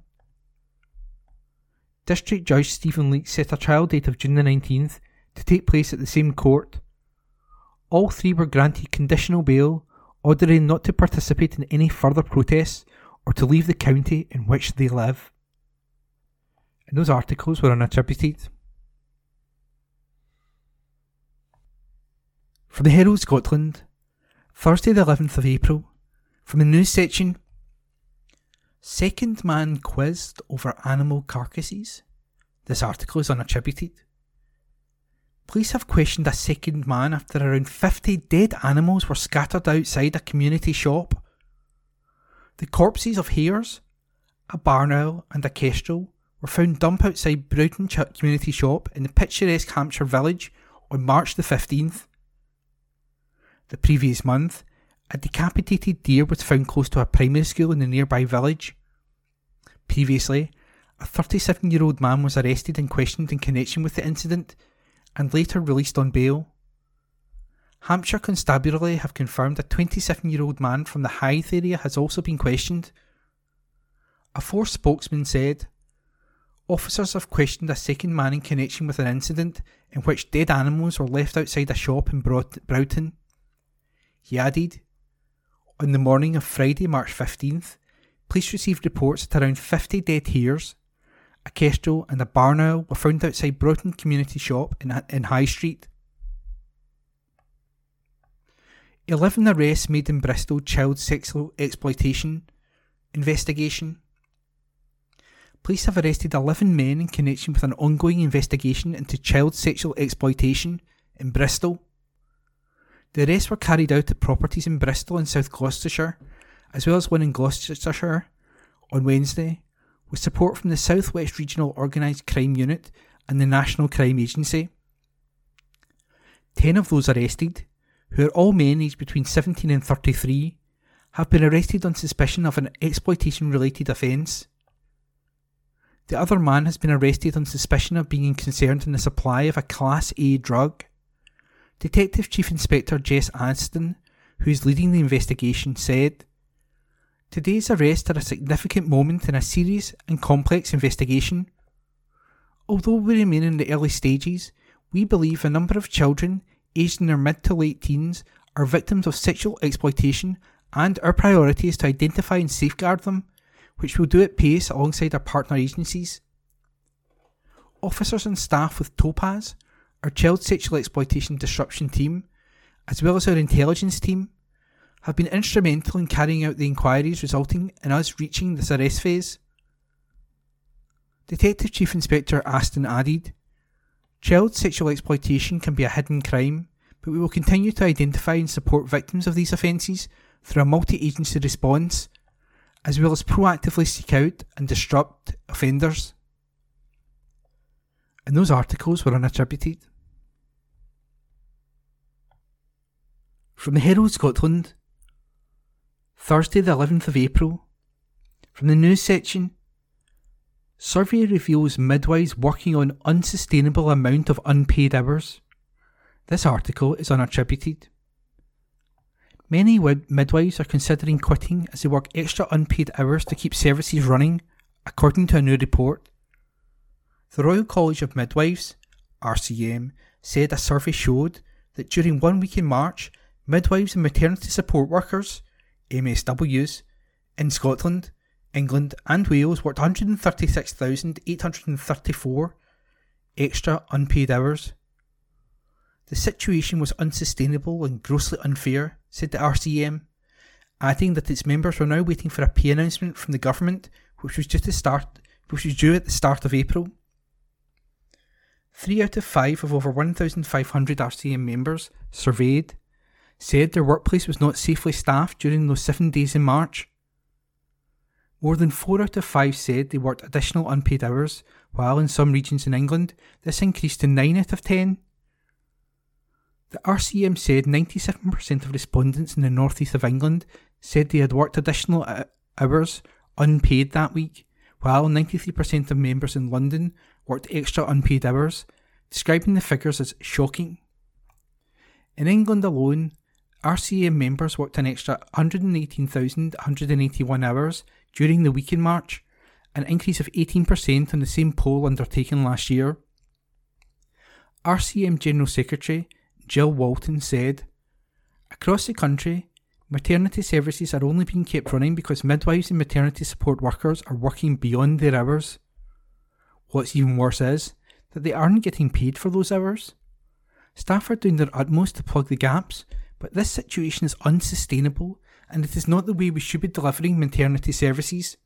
District Judge Stephen Leake set a trial date of June the nineteenth to take place at the same court. All three were granted conditional bail, ordering not to participate in any further protests or to leave the county in which they live. And those articles were unattributed. For the Herald Scotland, Thursday the eleventh of April, from the news section, second man quizzed over animal carcasses. This article is unattributed. Police have questioned a second man after around fifty dead animals were scattered outside a community shop. The corpses of hares, a barn owl and a kestrel were found dumped outside Broughton Ch- Community Shop in the picturesque Hampshire village on March the fifteenth. The previous month, a decapitated deer was found close to a primary school in the nearby village. Previously, a thirty-seven-year-old man was arrested and questioned in connection with the incident and later released on bail. Hampshire Constabulary have confirmed a twenty-seven-year-old man from the Hythe area has also been questioned. A Force spokesman said, "Officers have questioned a second man in connection with an incident in which dead animals were left outside a shop in Broughton." He added, "On the morning of Friday, March fifteenth, police received reports that around fifty dead hares, a kestrel and a barn owl were found outside Broughton Community Shop in, in High Street." eleven arrests made in Bristol child sexual exploitation investigation. Police have arrested eleven men in connection with an ongoing investigation into child sexual exploitation in Bristol. The arrests were carried out at properties in Bristol and South Gloucestershire, as well as one in Gloucestershire, on Wednesday, with support from the South West Regional Organised Crime Unit and the National Crime Agency. Ten of those arrested, who are all men aged between seventeen and thirty-three, have been arrested on suspicion of an exploitation-related offence. The other man has been arrested on suspicion of being concerned in the supply of a Class A drug. Detective Chief Inspector Jess Aston, who is leading the investigation, said, Today's arrests are a significant moment in a serious and complex investigation. Although we remain in the early stages, we believe a number of children, aged in their mid to late teens, are victims of sexual exploitation, and our priority is to identify and safeguard them, which we'll do at pace alongside our partner agencies. Officers and staff with Topaz, our child sexual exploitation disruption team, as well as our intelligence team, have been instrumental in carrying out the inquiries resulting in us reaching this arrest phase. Detective Chief Inspector Aston added, "Child sexual exploitation can be a hidden crime, but we will continue to identify and support victims of these offences through a multi-agency response, as well as proactively seek out and disrupt offenders." And those articles were unattributed. From the Herald Scotland, Thursday the eleventh of April, from the news section, survey reveals midwives working on unsustainable amount of unpaid hours. This article is unattributed. Many wid- midwives are considering quitting as they work extra unpaid hours to keep services running, according to a new report. The Royal College of Midwives, R C M, said a survey showed that during one week in March, midwives and maternity support workers, M S Ws, in Scotland, England and Wales worked one hundred thirty-six thousand eight hundred thirty-four extra unpaid hours. The situation was unsustainable and grossly unfair, said the R C M, adding that its members were now waiting for a pay announcement from the government, which was due to start, which was due at the start of April. Three out of five of over one thousand five hundred R C M members surveyed said their workplace was not safely staffed during those seven days in March. More than four out of five said they worked additional unpaid hours, while in some regions in England this increased to nine out of ten. The R C M said ninety-seven percent of respondents in the northeast of England said they had worked additional hours unpaid that week, while ninety-three percent of members in London worked extra unpaid hours, describing the figures as shocking. In England alone, R C M members worked an extra one hundred eighteen thousand one hundred eighty-one hours during the week in March, an increase of eighteen percent on the same poll undertaken last year. R C M General Secretary Jill Walton said, "Across the country, maternity services are only being kept running because midwives and maternity support workers are working beyond their hours. What's even worse is that they aren't getting paid for those hours. Staff are doing their utmost to plug the gaps, but this situation is unsustainable and it is not the way we should be delivering maternity services.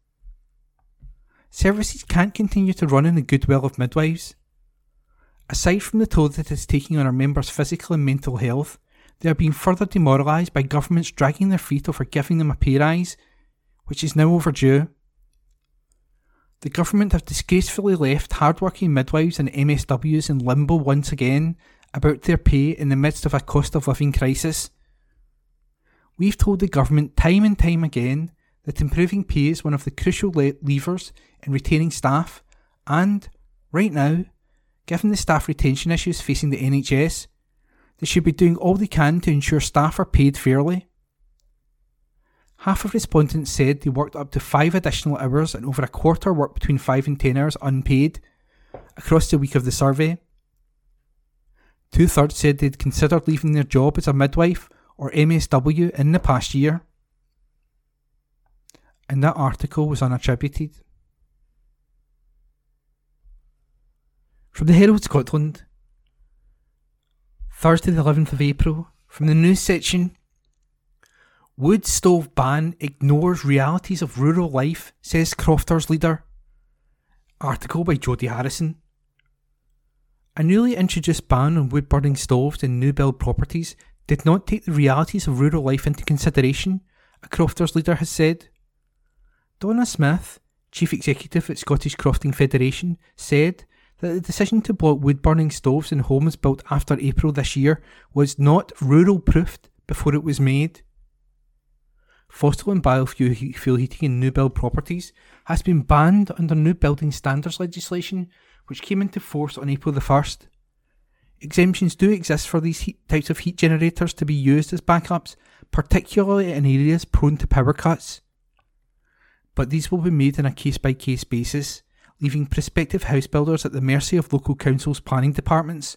Services can't continue to run in the goodwill of midwives. Aside from the toll that it is taking on our members' physical and mental health, they are being further demoralised by governments dragging their feet over giving them a pay rise, which is now overdue. The government have disgracefully left hard-working midwives and M S Ws in limbo once again about their pay in the midst of a cost of living crisis. We've told the government time and time again that improving pay is one of the crucial le- levers in retaining staff, and, right now, given the staff retention issues facing the N H S, they should be doing all they can to ensure staff are paid fairly. Half of respondents said they worked up to five additional hours and over a quarter worked between five and ten hours unpaid across the week of the survey. Two-thirds said they'd considered leaving their job as a midwife or M S W in the past year. And that article was unattributed. From the Herald Scotland, Thursday the eleventh of April, from the news section, Wood stove ban ignores realities of rural life, says Crofters leader. Article by Jodie Harrison. A newly introduced ban on wood-burning stoves in new build properties did not take the realities of rural life into consideration, a Crofters leader has said. Donna Smith, Chief Executive at Scottish Crofting Federation, said that the decision to block wood-burning stoves in homes built after April this year was not rural-proofed before it was made. Fossil and biofuel heating in new build properties has been banned under new building standards legislation, which came into force on April the first. Exemptions do exist for these heat types of heat generators to be used as backups, particularly in areas prone to power cuts. but these will be made on a case-by-case basis, leaving prospective house builders at the mercy of local councils' planning departments.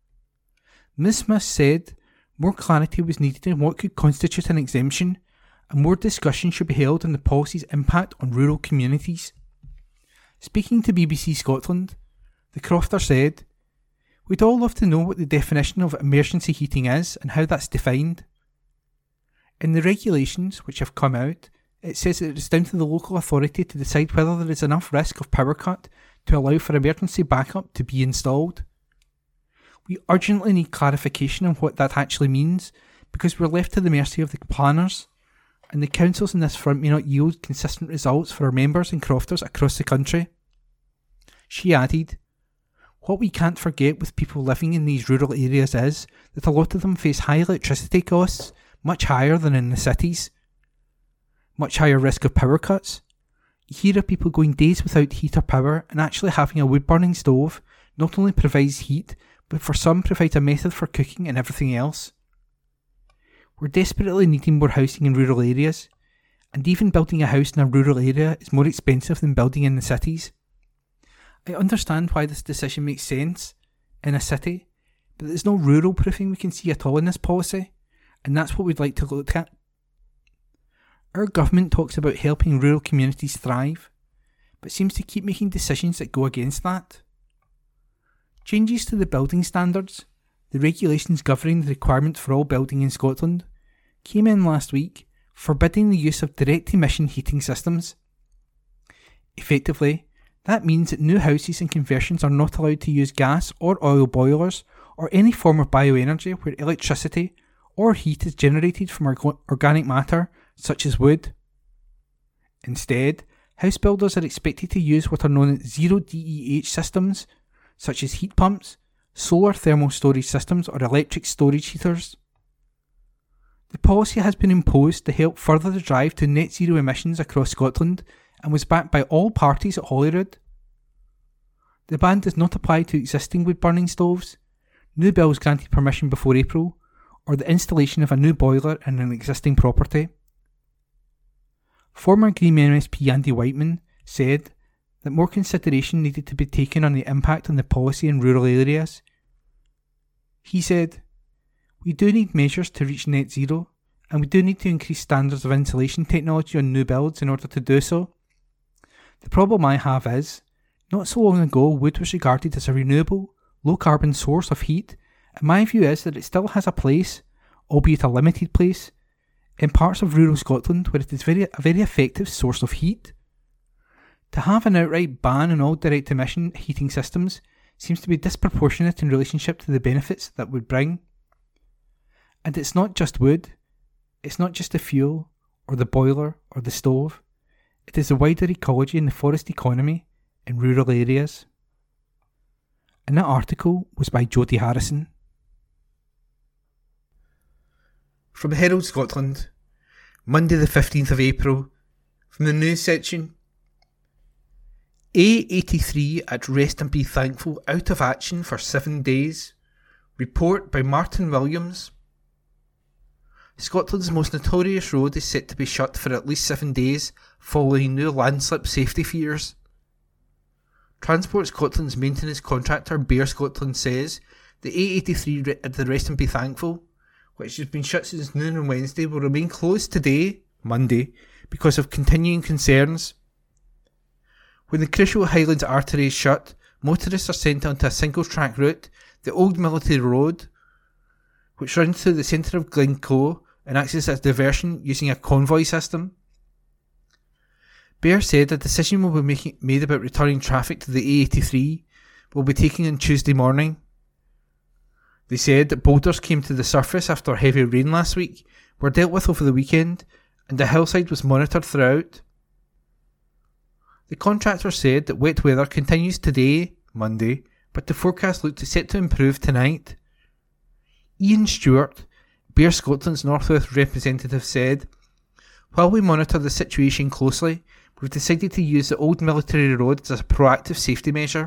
Miz Smith said more clarity was needed in what could constitute an exemption, and more discussion should be held on the policy's impact on rural communities. Speaking to B B C Scotland, the crofter said, "We'd all love to know what the definition of emergency heating is and how that's defined. In the regulations which have come out, it says that it's down to the local authority to decide whether there is enough risk of power cut to allow for emergency backup to be installed. We urgently need clarification on what that actually means, because we're left to the mercy of the planners, and the councils in this front may not yield consistent results for our members and crofters across the country." She added, "What we can't forget with people living in these rural areas is that a lot of them face high electricity costs, much higher than in the cities. Much higher risk of power cuts. You hear of people going days without heat or power, and actually having a wood-burning stove not only provides heat, but for some provides a method for cooking and everything else. We're desperately needing more housing in rural areas, and even building a house in a rural area is more expensive than building in the cities. I understand why this decision makes sense in a city, but there's no rural proofing we can see at all in this policy, and that's what we'd like to look at. Our government talks about helping rural communities thrive, but seems to keep making decisions that go against that. Changes to the building standards, the regulations governing the requirements for all building in Scotland, came in last week, forbidding the use of direct emission heating systems. Effectively, that means that new houses and conversions are not allowed to use gas or oil boilers or any form of bioenergy where electricity or heat is generated from org- organic matter such as wood. Instead, house builders are expected to use what are known as zero D E H systems, such as heat pumps, solar thermal storage systems or electric storage heaters. The policy has been imposed to help further the drive to net zero emissions across Scotland and was backed by all parties at Holyrood. The ban does not apply to existing wood-burning stoves, new builds granted permission before April, or the installation of a new boiler in an existing property. Former Green M S P Andy Whiteman said that more consideration needed to be taken on the impact on the policy in rural areas. He said, "We do need measures to reach net zero, and we do need to increase standards of insulation technology on new builds in order to do so. The problem I have is, not so long ago wood was regarded as a renewable, low-carbon source of heat, and my view is that it still has a place, albeit a limited place, in parts of rural Scotland where it is very, a very effective source of heat. To have an outright ban on all direct emission heating systems seems to be disproportionate in relationship to the benefits that would bring. And it's not just wood, it's not just the fuel, or the boiler, or the stove, it is the wider ecology and the forest economy in rural areas." And that article was by Jodie Harrison. From the Herald Scotland, Monday the fifteenth of April, from the news section. A eighty-three at Rest and Be Thankful out of action for seven days. Report by Martin Williams. Scotland's most notorious road is set to be shut for at least seven days following new landslip safety fears. Transport Scotland's maintenance contractor Bear Scotland says the A eighty-three at the Rest and Be Thankful, which has been shut since noon on Wednesday, will remain closed today, Monday, because of continuing concerns. When the crucial Highlands artery is shut, motorists are sent onto a single track route, the Old Military Road, which runs through the centre of Glencoe and acts as a diversion using a convoy system. Bear said a decision will be making, made about returning traffic to the A eighty-three will be taken on Tuesday morning. They said that boulders came to the surface after heavy rain last week, were dealt with over the weekend, and the hillside was monitored throughout. The contractor said that wet weather continues today, Monday, but the forecast looked set to improve tonight. Ian Stewart, Bear Scotland's North West representative, said, "While we monitor the situation closely, we've decided to use the Old Military Road as a proactive safety measure.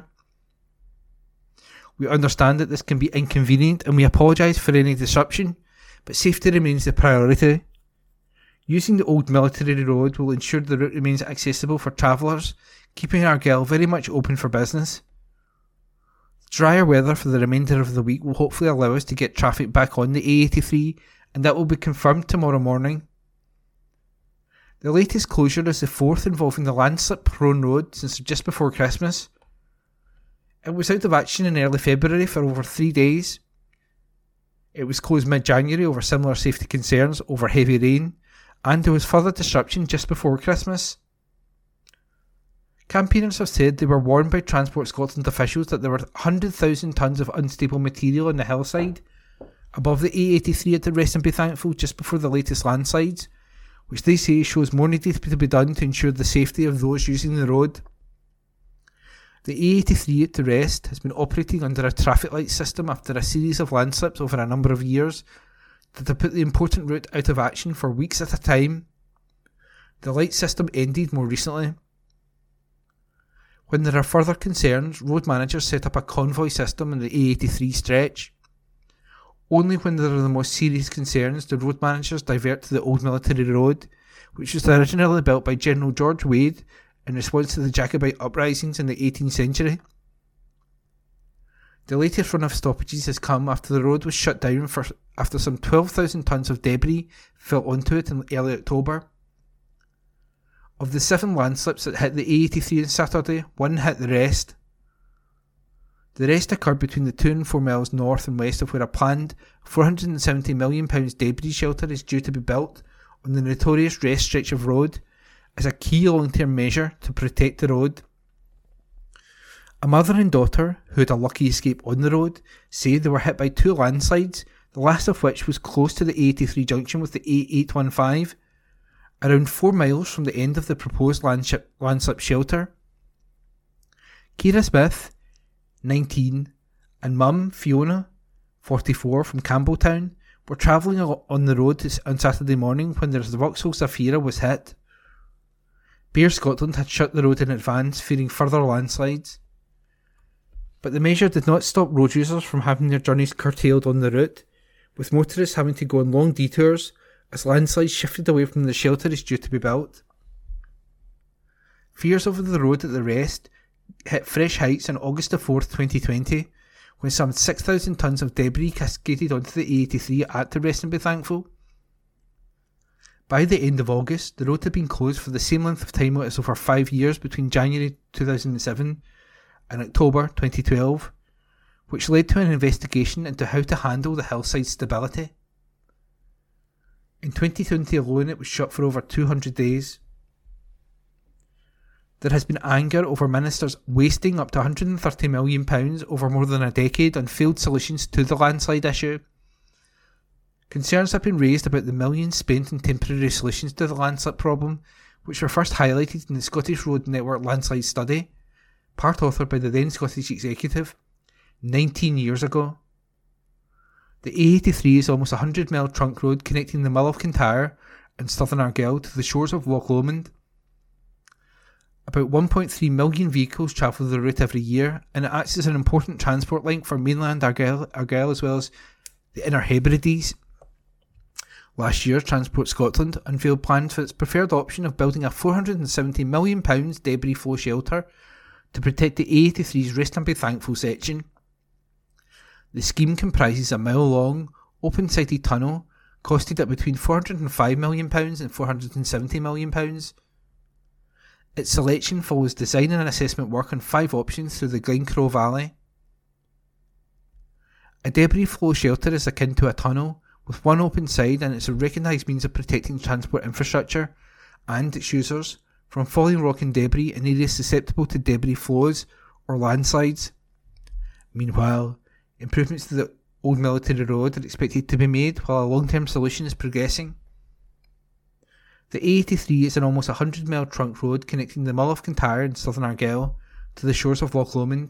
We understand that this can be inconvenient and we apologise for any disruption, but safety remains the priority. Using the old military road will ensure the route remains accessible for travellers, keeping Argyll very much open for business. Drier weather for the remainder of the week will hopefully allow us to get traffic back on the A eighty-three, and that will be confirmed tomorrow morning. The latest closure is the fourth involving the landslip-prone road since just before Christmas. It was out of action in early February for over three days. It was closed mid-January over similar safety concerns over heavy rain, and there was further disruption just before Christmas. Campaigners have said they were warned by Transport Scotland officials that there were one hundred thousand tonnes of unstable material on the hillside above the A eighty-three at the Rest and Be Thankful just before the latest landslides, which they say shows more needed to be done to ensure the safety of those using the road. The A eighty-three at the Rest has been operating under a traffic light system after a series of landslips over a number of years that have put the important route out of action for weeks at a time. The light system ended more recently. When there are further concerns, road managers set up a convoy system on the A eighty-three stretch. Only when there are the most serious concerns do road managers divert to the old military road, which was originally built by General George Wade in response to the Jacobite uprisings in the eighteenth century. The latest run of stoppages has come after the road was shut down for after some twelve thousand tonnes of debris fell onto it in early October. Of the seven landslips that hit the A eighty-three on Saturday, one hit the Rest. The rest occurred between the two and four miles north and west of where a planned four hundred seventy million pounds debris shelter is due to be built on the notorious Rest stretch of road as a key long-term measure to protect the road. A mother and daughter, who had a lucky escape on the road, say they were hit by two landslides, the last of which was close to the A eighty-three junction with the A eight one five, around four miles from the end of the proposed landslip, landslip shelter. Kira Smith, nineteen, and mum, Fiona, forty-four, from Campbelltown, were travelling on the road on Saturday morning when the Vauxhall Zafira was hit. Bear Scotland had shut the road in advance, fearing further landslides. But the measure did not stop road users from having their journeys curtailed on the route, with motorists having to go on long detours as landslides shifted away from the shelter is due to be built. Fears over the road at the Rest hit fresh heights on August the fourth, twenty twenty, when some six thousand tonnes of debris cascaded onto the A eighty-three at the Rest and Be Thankful. By the end of August, the road had been closed for the same length of time as over five years between January two thousand seven and October twenty twelve, which led to an investigation into how to handle the hillside stability. In twenty twenty alone, it was shut for over two hundred days. There has been anger over ministers wasting up to one hundred thirty million pounds over more than a decade on failed solutions to the landslide issue. Concerns have been raised about the millions spent on temporary solutions to the landslip problem, which were first highlighted in the Scottish Road Network Landslide Study, part authored by the then Scottish Executive, nineteen years ago. The A eighty-three is almost a one hundred mile trunk road connecting the Mull of Kintyre and southern Argyll to the shores of Loch Lomond. About one point three million vehicles travel the route every year, and it acts as an important transport link for mainland Argyll, Argyll as well as the Inner Hebrides. Last year, Transport Scotland unveiled plans for its preferred option of building a four hundred seventy million pounds debris flow shelter to protect the A eighty-three's Rest and Be Thankful section. The scheme comprises a mile-long, open-sided tunnel costed at between four hundred five million pounds and four hundred seventy million pounds. Its selection follows design and assessment work on five options through the Glencroe Valley. A debris flow shelter is akin to a tunnel, with one open side, and it's a recognised means of protecting transport infrastructure and its users from falling rock and debris in areas susceptible to debris flows or landslides. Meanwhile, improvements to the old military road are expected to be made while a long-term solution is progressing. The A eighty-three is an almost one hundred mile trunk road connecting the Mull of Kintyre in southern Argyll to the shores of Loch Lomond.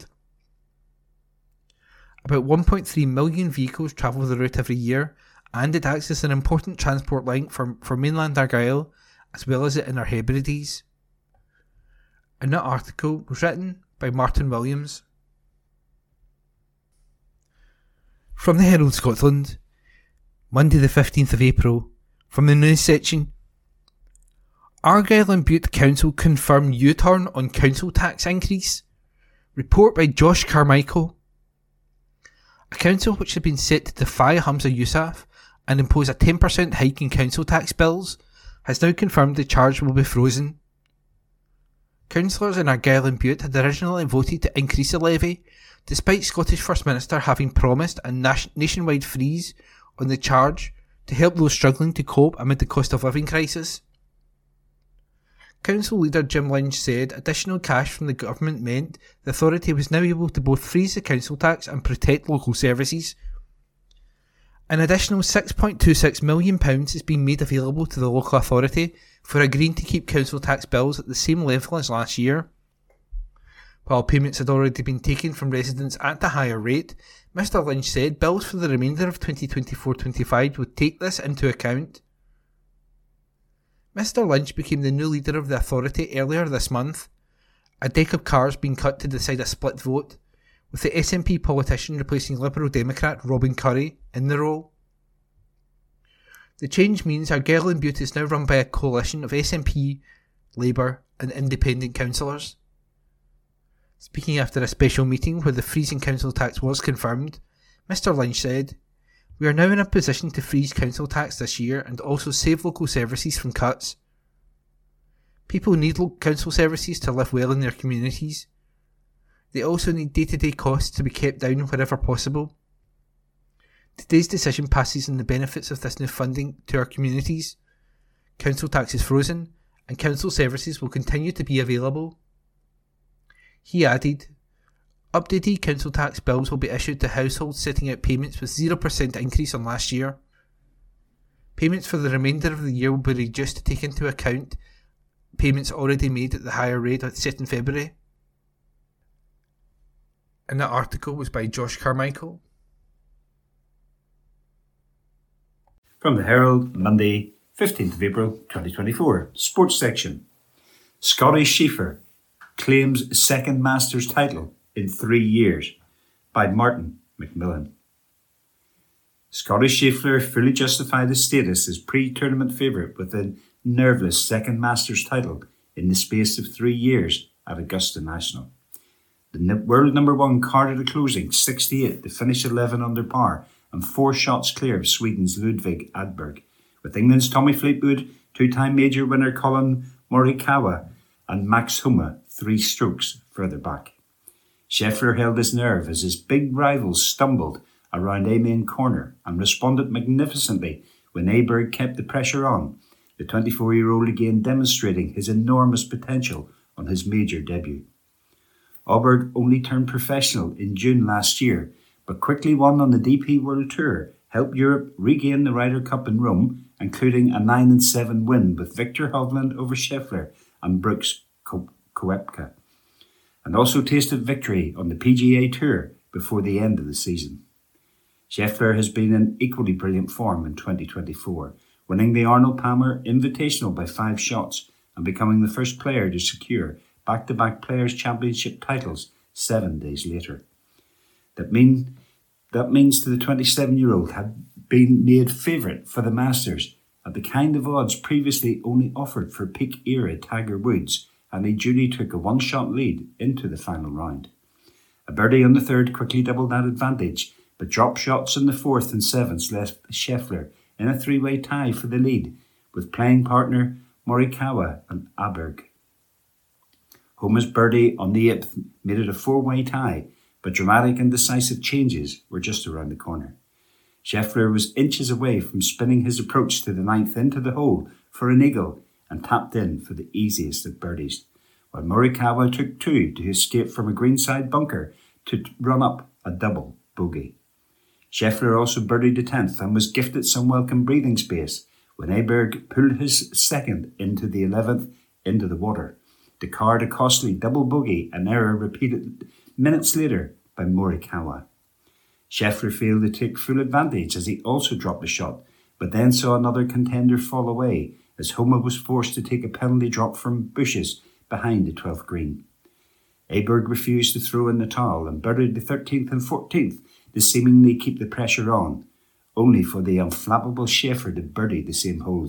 About one point three million vehicles travel the route every year, and it acts as an important transport link for, for mainland Argyll as well as the Inner Hebrides. And that article was written by Martin Williams. From the Herald Scotland, Monday the fifteenth of April, from the news section, Argyll and Bute Council confirm U-turn on council tax increase. Report by Josh Carmichael. A council which had been set to defy Humza Yousaf and impose a ten percent hike in council tax bills has now confirmed the charge will be frozen. Councillors in Argyll and Bute had originally voted to increase the levy, despite Scottish First Minister having promised a nation- nationwide freeze on the charge to help those struggling to cope amid the cost of living crisis. Council leader Jim Lynch said additional cash from the government meant the authority was now able to both freeze the council tax and protect local services. An additional six point two six million pounds has been made available to the local authority for agreeing to keep council tax bills at the same level as last year. While payments had already been taken from residents at the higher rate, Mr Lynch said bills for the remainder of twenty twenty-four twenty-five would take this into account. Mr Lynch became the new leader of the authority earlier this month, a deck of cards being cut to decide a split vote, with the S N P politician replacing Liberal Democrat Robin Curry in the role. The change means Argyll and Bute is now run by a coalition of S N P, Labour and independent councillors. Speaking after a special meeting where the freezing council tax was confirmed, Mr Lynch said, "We are now in a position to freeze council tax this year and also save local services from cuts. People need local council services to live well in their communities. They also need day-to-day costs to be kept down wherever possible. Today's decision passes on the benefits of this new funding to our communities. Council tax is frozen and council services will continue to be available." He added, "Updated council tax bills will be issued to households setting out payments with zero percent increase on last year. Payments for the remainder of the year will be reduced to take into account payments already made at the higher rate set in February." And that article was by Josh Carmichael. From the Herald, Monday, fifteenth of April twenty twenty-four, Sports section. Scotty Scheffler claims second Masters title in three years, by Martin McMillan. Scotty Scheffler fully justified his status as pre-tournament favourite with a nerveless second Masters title in the space of three years at Augusta National. The world number one carded a closing sixty-eight to finish eleven under par and four shots clear of Sweden's Ludvig Åberg, with England's Tommy Fleetwood, two-time major winner Colin Morikawa and Max Homa three strokes further back. Scheffler held his nerve as his big rivals stumbled around Amen Corner and responded magnificently when Åberg kept the pressure on, the twenty-four-year-old again demonstrating his enormous potential on his major debut. Åberg only turned professional in June last year, but quickly won on the D P World Tour, helped Europe regain the Ryder Cup in Rome, including a nine and seven win with Victor Hovland over Scheffler and Brooks Koepka, and also tasted victory on the P G A Tour before the end of the season. Scheffler has been in equally brilliant form in twenty twenty-four, winning the Arnold Palmer Invitational by five shots and becoming the first player to secure back-to-back Players' Championship titles seven days later. That mean that means to the twenty-seven-year-old had been made favourite for the Masters at the kind of odds previously only offered for peak-era Tiger Woods, and he duly took a one-shot lead into the final round. A birdie on the third quickly doubled that advantage, but drop shots in the fourth and seventh left Scheffler in a three-way tie for the lead, with playing partner Morikawa and Åberg. Homa's birdie on the eighth made it a four-way tie, but dramatic and decisive changes were just around the corner. Scheffler was inches away from spinning his approach to the ninth into the hole for an eagle and tapped in for the easiest of birdies, while Morikawa took two to escape from a greenside bunker to run up a double bogey. Scheffler also birdied the tenth and was gifted some welcome breathing space when Åberg pulled his second into the eleventh into the water, to card a costly double bogey, an error repeated minutes later by Morikawa. Scheffler failed to take full advantage as he also dropped a shot, but then saw another contender fall away as Homa was forced to take a penalty drop from bushes behind the twelfth green. Åberg refused to throw in the towel and birdied the thirteenth and fourteenth to seemingly keep the pressure on, only for the unflappable Scheffler to birdie the same holes,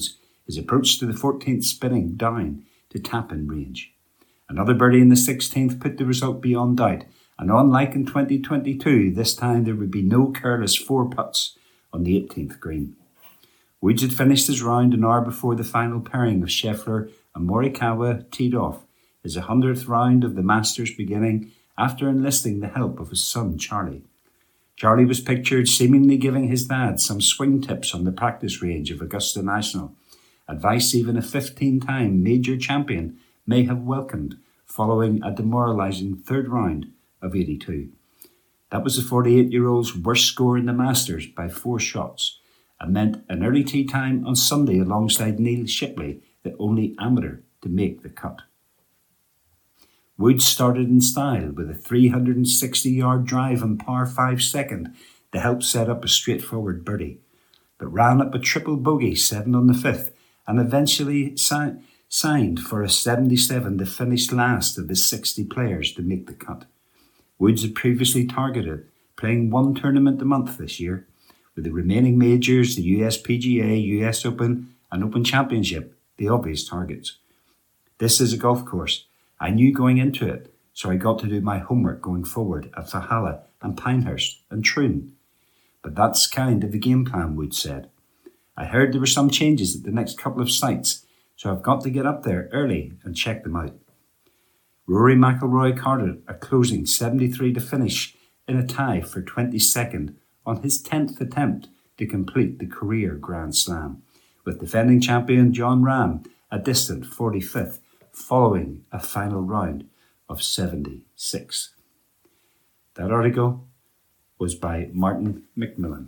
his approach to the fourteenth spinning down to tap-in range. Another birdie in the sixteenth put the result beyond doubt, and unlike in twenty twenty-two, this time there would be no careless four putts on the eighteenth green. Woods had finished his round an hour before the final pairing of Scheffler and Morikawa teed off, his one hundredth round of the Masters beginning after enlisting the help of his son Charlie. Charlie was pictured seemingly giving his dad some swing tips on the practice range of Augusta National, advice even a fifteen-time major champion may have welcomed following a demoralising third round of eighty-two. That was the forty-eight-year-old's worst score in the Masters by four shots, and meant an early tee time on Sunday alongside Neil Shipley, the only amateur to make the cut. Woods started in style with a three hundred sixty-yard drive on par five second to help set up a straightforward birdie, but ran up a triple bogey seven on the fifth and eventually si- signed for a seventy-seven to finish last of the sixty players to make the cut. Woods had previously targeted playing one tournament a month this year, with the remaining majors, the U S P G A, U S Open and Open Championship, the obvious targets. This is a golf course. I knew going into it, so I got to do my homework going forward at Valhalla and Pinehurst and Troon. But that's kind of the game plan, Woods said. I heard there were some changes at the next couple of sites, so I've got to get up there early and check them out. Rory McIlroy carded a closing seventy-three to finish in a tie for twenty-second on his tenth attempt to complete the career Grand Slam, with defending champion Jon Rahm a distant forty-fifth following a final round of seventy-six. That article was by Martin McMillan.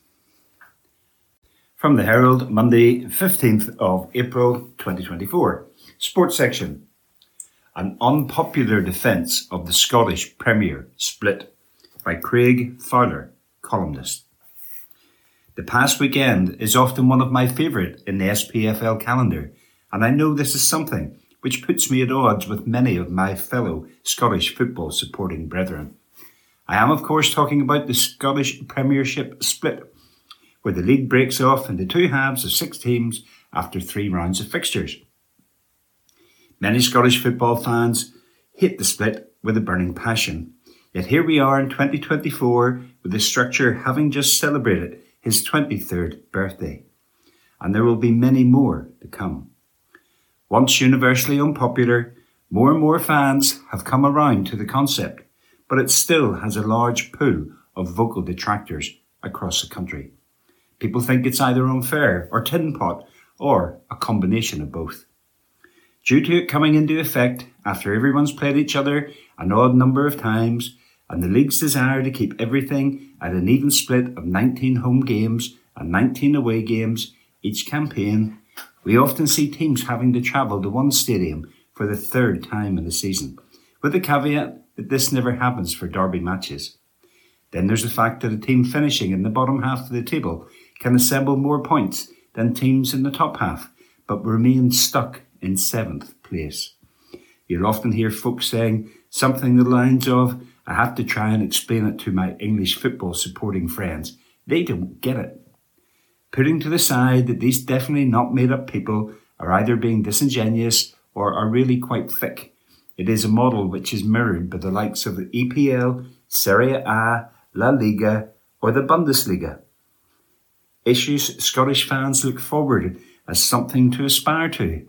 From the Herald, Monday, fifteenth of April twenty twenty-four. Sports section. An unpopular defence of the Scottish Premier split by Craig Fowler, columnist. The past weekend is often one of my favourite in the S P F L calendar, and I know this is something which puts me at odds with many of my fellow Scottish football supporting brethren. I am of course talking about the Scottish Premiership split, where the league breaks off into two halves of six teams after three rounds of fixtures. Many Scottish football fans hate the split with a burning passion, yet here we are in twenty twenty-four with the structure having just celebrated his twenty-third birthday, and there will be many more to come. Once universally unpopular, more and more fans have come around to the concept, but it still has a large pool of vocal detractors across the country. People think it's either unfair or tin pot, or a combination of both. Due to it coming into effect after everyone's played each other an odd number of times, and the league's desire to keep everything at an even split of nineteen home games and nineteen away games each campaign, we often see teams having to travel to one stadium for the third time in the season, with the caveat that this never happens for derby matches. Then there's the fact that a team finishing in the bottom half of the table can assemble more points than teams in the top half, but remain stuck in seventh place. You'll often hear folks saying something along the lines of, I have to try and explain it to my English football supporting friends. They don't get it. Putting to the side that these definitely not made up people are either being disingenuous or are really quite thick, it is a model which is mirrored by the likes of the E P L, Serie A, La Liga or the Bundesliga. Issues Scottish fans look forward as something to aspire to.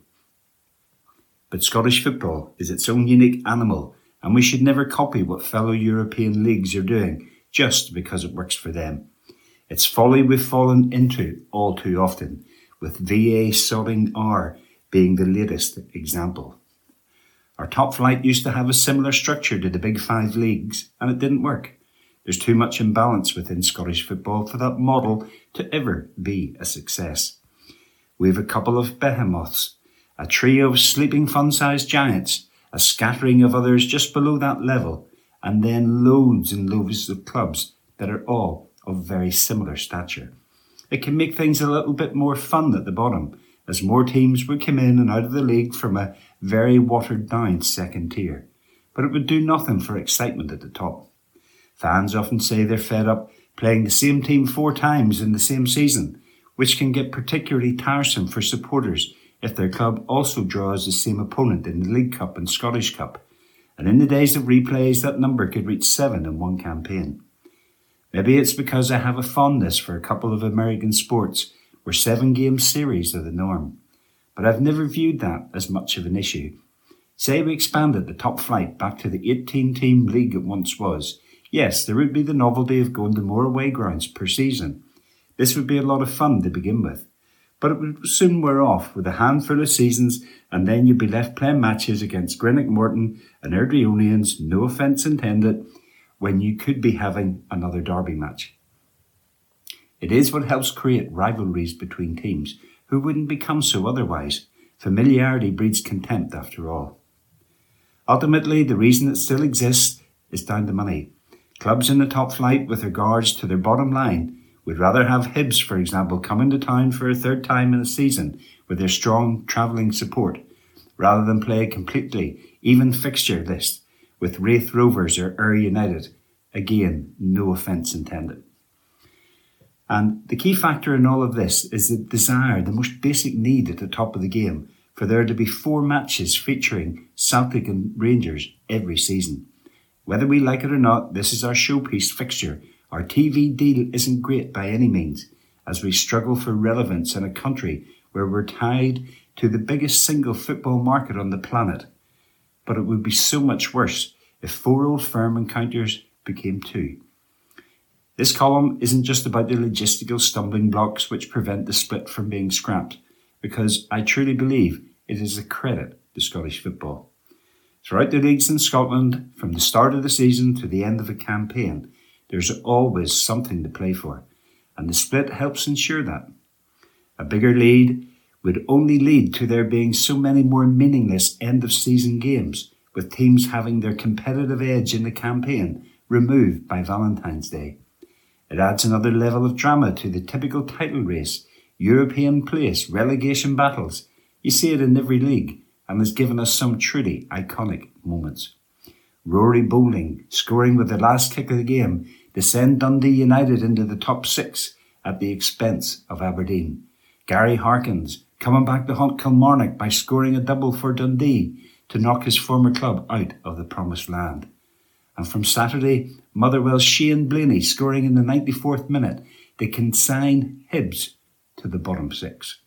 But Scottish football is its own unique animal, and we should never copy what fellow European leagues are doing just because it works for them. It's folly we've fallen into all too often, with V A sodding R being the latest example. Our top flight used to have a similar structure to the big five leagues, and it didn't work. There's too much imbalance within Scottish football for that model to ever be a success. We have a couple of behemoths, a trio of sleeping fun-sized giants, a scattering of others just below that level, and then loads and loads of clubs that are all of very similar stature. It can make things a little bit more fun at the bottom, as more teams would come in and out of the league from a very watered down second tier, but it would do nothing for excitement at the top. Fans often say they're fed up playing the same team four times in the same season, which can get particularly tiresome for supporters if their club also draws the same opponent in the League Cup and Scottish Cup, and in the days of replays that number could reach seven in one campaign. Maybe it's because I have a fondness for a couple of American sports where seven-game series are the norm, but I've never viewed that as much of an issue. Say we expanded the top flight back to the eighteen-team league it once was. Yes, there would be the novelty of going to more away grounds per season. This would be a lot of fun to begin with, but it would soon wear off with a handful of seasons, and then you'd be left playing matches against Greenock Morton and Airdrieonians, no offence intended, when you could be having another derby match. It is what helps create rivalries between teams who wouldn't become so otherwise. Familiarity breeds contempt after all. Ultimately, the reason it still exists is down to money. Clubs in the top flight, with regards to their bottom line, would rather have Hibs, for example, coming to town for a third time in a season with their strong travelling support, rather than play a completely even fixture list with Raith Rovers or Ayr United. Again, no offence intended. And the key factor in all of this is the desire, the most basic need at the top of the game, for there to be four matches featuring Celtic and Rangers every season. Whether we like it or not, this is our showpiece fixture. Our T V deal isn't great by any means, as we struggle for relevance in a country where we're tied to the biggest single football market on the planet. But it would be so much worse if four Old Firm encounters became two. This column isn't just about the logistical stumbling blocks which prevent the split from being scrapped, because I truly believe it is a credit to Scottish football. Throughout the leagues in Scotland, from the start of the season to the end of a campaign, there's always something to play for, and the split helps ensure that. A bigger lead would only lead to there being so many more meaningless end-of-season games, with teams having their competitive edge in the campaign removed by Valentine's Day. It adds another level of drama to the typical title race, European place, relegation battles. You see it in every league, and has given us some truly iconic moments. Rory Bowling scoring with the last kick of the game to send Dundee United into the top six at the expense of Aberdeen. Gary Harkins coming back to haunt Kilmarnock by scoring a double for Dundee to knock his former club out of the promised land. And from Saturday, Motherwell's Shane Blaney scoring in the ninety-fourth minute to consign Hibs to the bottom six.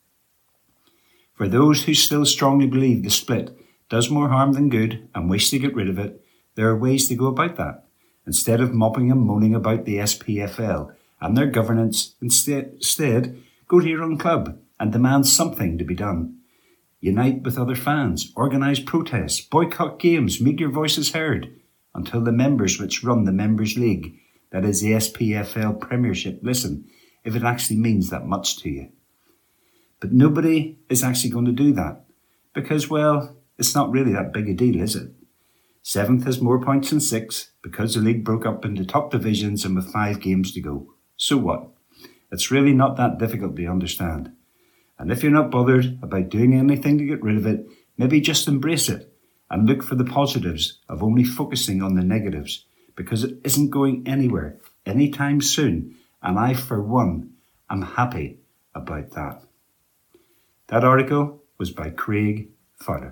For those who still strongly believe the split does more harm than good and wish to get rid of it, there are ways to go about that. Instead of mopping and moaning about the S P F L and their governance, instead, instead go to your own club and demand something to be done. Unite with other fans, organise protests, boycott games, make your voices heard, until the members which run the Members' League, that is the S P F L Premiership, listen, if it actually means that much to you. But nobody is actually going to do that, because, well, it's not really that big a deal, is it? Seventh has more points than sixth, because the league broke up into top divisions and with five games to go. So what? It's really not that difficult to understand. And if you're not bothered about doing anything to get rid of it, maybe just embrace it and look for the positives of only focusing on the negatives, because it isn't going anywhere anytime soon, and I, for one, am happy about that. That article was by Craig Fowler.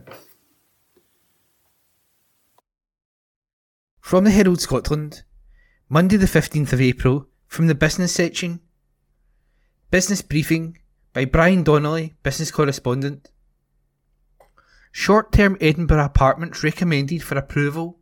From the Herald Scotland, Monday the fifteenth of April, from the business section. Business briefing by Brian Donnelly, business correspondent. Short-term Edinburgh apartments recommended for approval.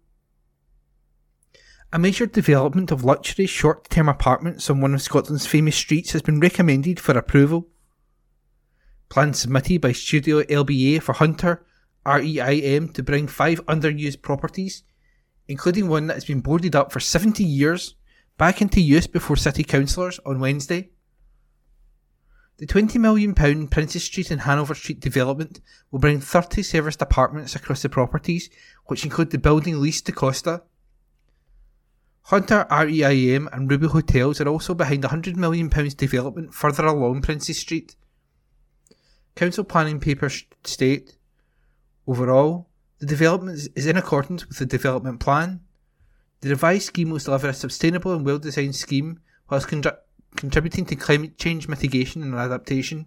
A major development of luxury short-term apartments on one of Scotland's famous streets has been recommended for approval. Plans submitted by Studio L B A for Hunter R E I M to bring five underused properties, including one that has been boarded up for seventy years, back into use before City Councillors on Wednesday. The twenty million pounds Princes Street and Hanover Street development will bring thirty serviced apartments across the properties, which include the building leased to Costa. Hunter R E I M and Ruby Hotels are also behind a one hundred million pounds development further along Princes Street. Council planning papers state, overall, the development is in accordance with the development plan. The revised scheme will deliver a sustainable and well-designed scheme whilst, con- contributing to climate change mitigation and adaptation.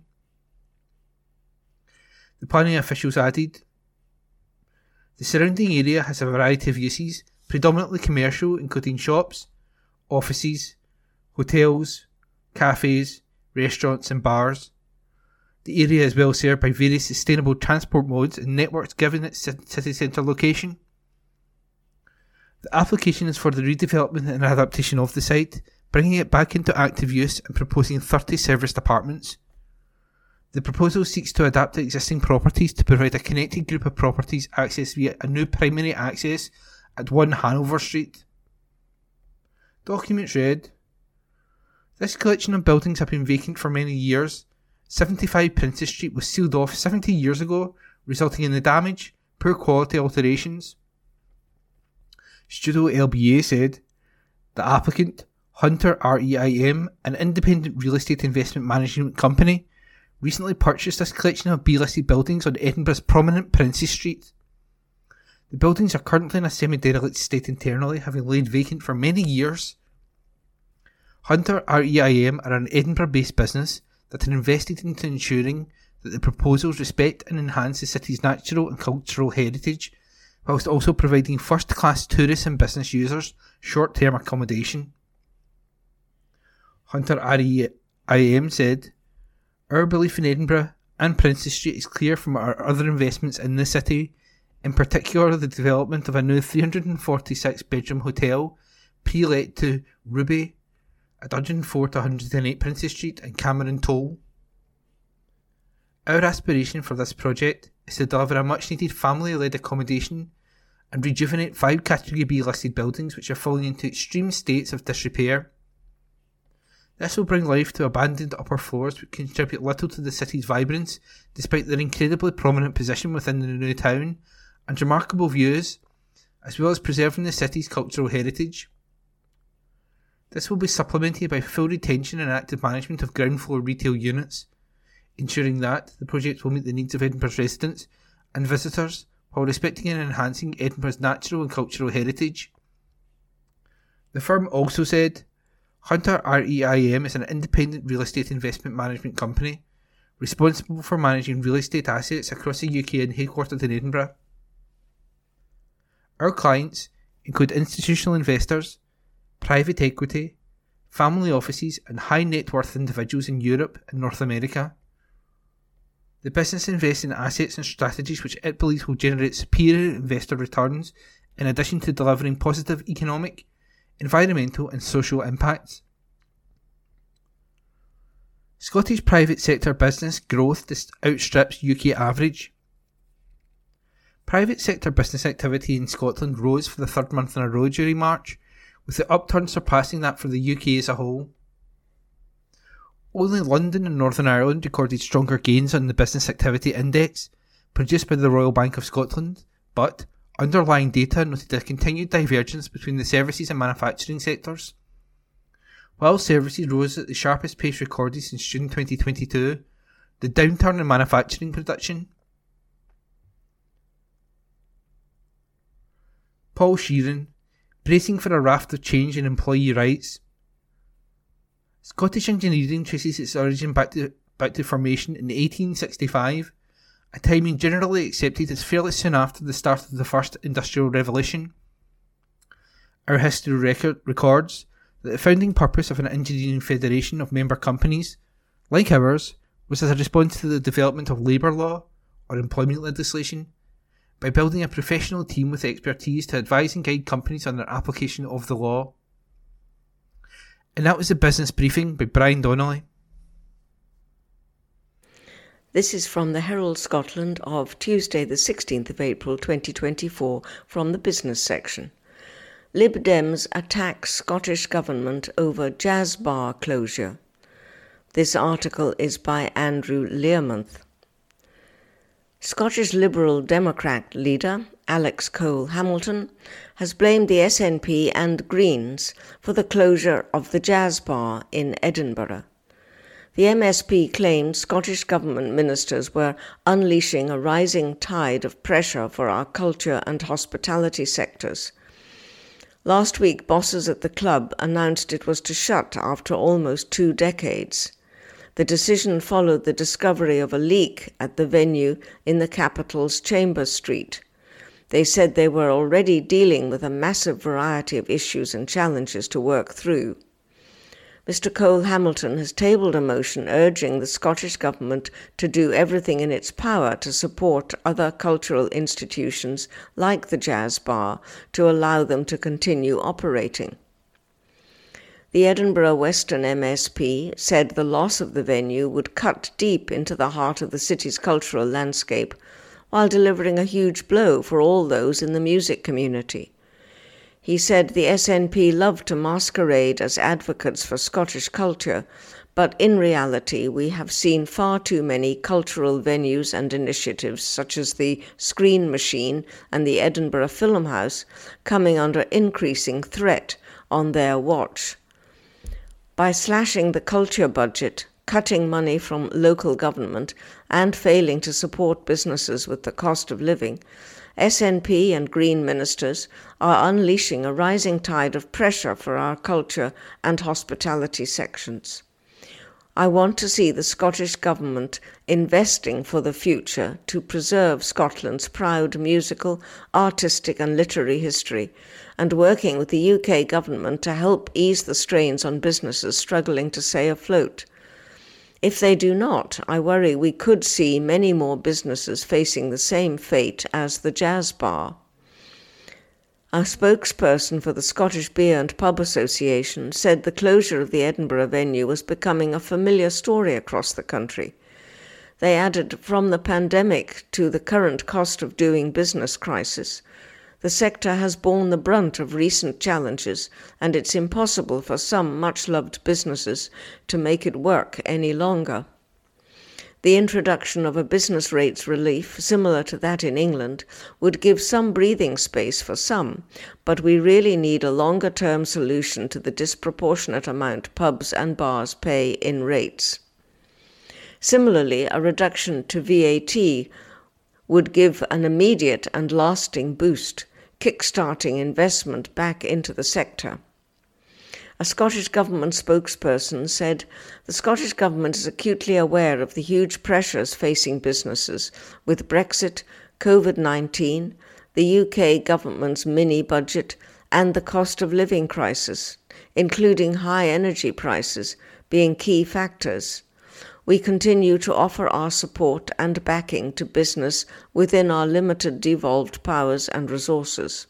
The planning officials added, the surrounding area has a variety of uses, predominantly commercial, including shops, offices, hotels, cafes, restaurants and bars. The area is well served by various sustainable transport modes and networks given its city centre location. The application is for the redevelopment and adaptation of the site, bringing it back into active use and proposing thirty serviced apartments. The proposal seeks to adapt the existing properties to provide a connected group of properties accessed via a new primary access at one Hanover Street. Documents read, this collection of buildings have been vacant for many years. seventy-five Princess Street was sealed off seventy years ago, resulting in the damage, poor quality alterations. Studio L B A said, the applicant, Hunter R E I M, an independent real estate investment management company, recently purchased this collection of B-listed buildings on Edinburgh's prominent Princess Street. The buildings are currently in a semi-derelict state internally, having laid vacant for many years. Hunter R E I M are an Edinburgh-based business that had invested into ensuring that the proposals respect and enhance the city's natural and cultural heritage, whilst also providing first-class tourist and business users short-term accommodation. Hunter R E I M said, our belief in Edinburgh and Princess Street is clear from our other investments in the city, in particular the development of a new three hundred forty-six bedroom hotel pre-let to Ruby at one hundred four to one hundred eight Princess Street and Cameron Toll. Our aspiration for this project is to deliver a much needed family-led accommodation and rejuvenate five Category B listed buildings which are falling into extreme states of disrepair. This will bring life to abandoned upper floors which contribute little to the city's vibrance despite their incredibly prominent position within the new town and remarkable views, as well as preserving the city's cultural heritage. This will be supplemented by full retention and active management of ground floor retail units, ensuring that the project will meet the needs of Edinburgh's residents and visitors while respecting and enhancing Edinburgh's natural and cultural heritage. The firm also said, Hunter R E I M is an independent real estate investment management company, responsible for managing real estate assets across the U K and headquartered in Edinburgh. Our clients include institutional investors, private equity, family offices and high net worth individuals in Europe and North America. The business invests in assets and strategies which it believes will generate superior investor returns in addition to delivering positive economic, environmental and social impacts. Scottish private sector business growth outstrips U K average. Private sector business activity in Scotland rose for the third month in a row during March, with the upturn surpassing that for the U K as a whole. Only London and Northern Ireland recorded stronger gains on the Business Activity Index, produced by the Royal Bank of Scotland, but underlying data noted a continued divergence between the services and manufacturing sectors. While services rose at the sharpest pace recorded since June twenty twenty-two, the downturn in manufacturing production. Paul Sheeran, bracing for a raft of change in employee rights. Scottish engineering traces its origin back to, back to formation in eighteen sixty-five, a timing generally accepted as fairly soon after the start of the First Industrial Revolution. Our history record records that the founding purpose of an engineering federation of member companies, like ours, was as a response to the development of labour law, or employment legislation, by building a professional team with expertise to advise and guide companies on their application of the law. And that was the business briefing by Brian Donnelly. This is from the Herald Scotland of Tuesday the sixteenth of April twenty twenty-four from the business section. Lib Dems attack Scottish Government over jazz bar closure. This article is by Andrew Learmonth. Scottish Liberal Democrat leader Alex Cole-Hamilton has blamed the S N P and Greens for the closure of the jazz bar in Edinburgh. The M S P claimed Scottish Government ministers were unleashing a rising tide of pressure for our culture and hospitality sectors. Last week, bosses at the club announced it was to shut after almost two decades. The decision followed the discovery of a leak at the venue in the capital's Chambers Street. They said they were already dealing with a massive variety of issues and challenges to work through. Mister Cole Hamilton has tabled a motion urging the Scottish Government to do everything in its power to support other cultural institutions like the Jazz Bar to allow them to continue operating. The Edinburgh Western M S P said the loss of the venue would cut deep into the heart of the city's cultural landscape, while delivering a huge blow for all those in the music community. He said the S N P love to masquerade as advocates for Scottish culture, but in reality we have seen far too many cultural venues and initiatives such as the Screen Machine and the Edinburgh Film House coming under increasing threat on their watch. By slashing the culture budget, cutting money from local government, and failing to support businesses with the cost of living, S N P and Green ministers are unleashing a rising tide of pressure for our culture and hospitality sections. I want to see the Scottish Government investing for the future to preserve Scotland's proud musical, artistic and literary history, and working with the U K Government to help ease the strains on businesses struggling to stay afloat. If they do not, I worry we could see many more businesses facing the same fate as the Jazz Bar. A spokesperson for the Scottish Beer and Pub Association said the closure of the Edinburgh venue was becoming a familiar story across the country. They added, from the pandemic to the current cost of doing business crisis, the sector has borne the brunt of recent challenges, and it's impossible for some much-loved businesses to make it work any longer. The introduction of a business rates relief, similar to that in England, would give some breathing space for some, but we really need a longer-term solution to the disproportionate amount pubs and bars pay in rates. Similarly, a reduction to V A T would give an immediate and lasting boost, kick-starting investment back into the sector. A Scottish Government spokesperson said, "The Scottish Government is acutely aware of the huge pressures facing businesses with Brexit, COVID nineteen, the U K Government's mini-budget and the cost of living crisis, including high energy prices, being key factors. We continue to offer our support and backing to business within our limited devolved powers and resources.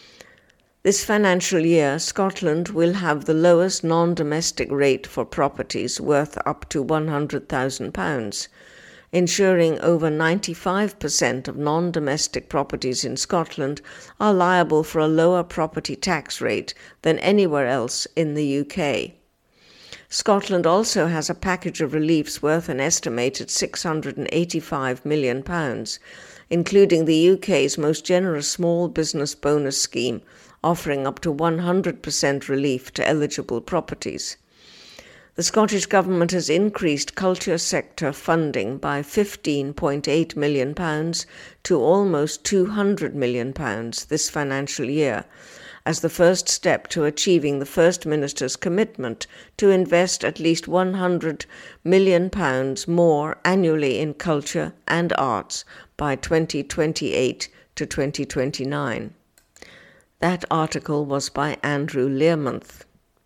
This financial year, Scotland will have the lowest non-domestic rate for properties worth up to one hundred thousand pounds, ensuring over ninety-five percent of non-domestic properties in Scotland are liable for a lower property tax rate than anywhere else in the U K. Scotland also has a package of reliefs worth an estimated six hundred eighty-five million pounds, including the U K's most generous small business bonus scheme, offering up to one hundred percent relief to eligible properties. The Scottish Government has increased culture sector funding by fifteen point eight million pounds to almost two hundred million pounds this financial year, as the first step to achieving the First Minister's commitment to invest at least one hundred million pounds more annually in culture and arts by twenty twenty-eight to twenty twenty-nine. That article was by Andrew Learmonth.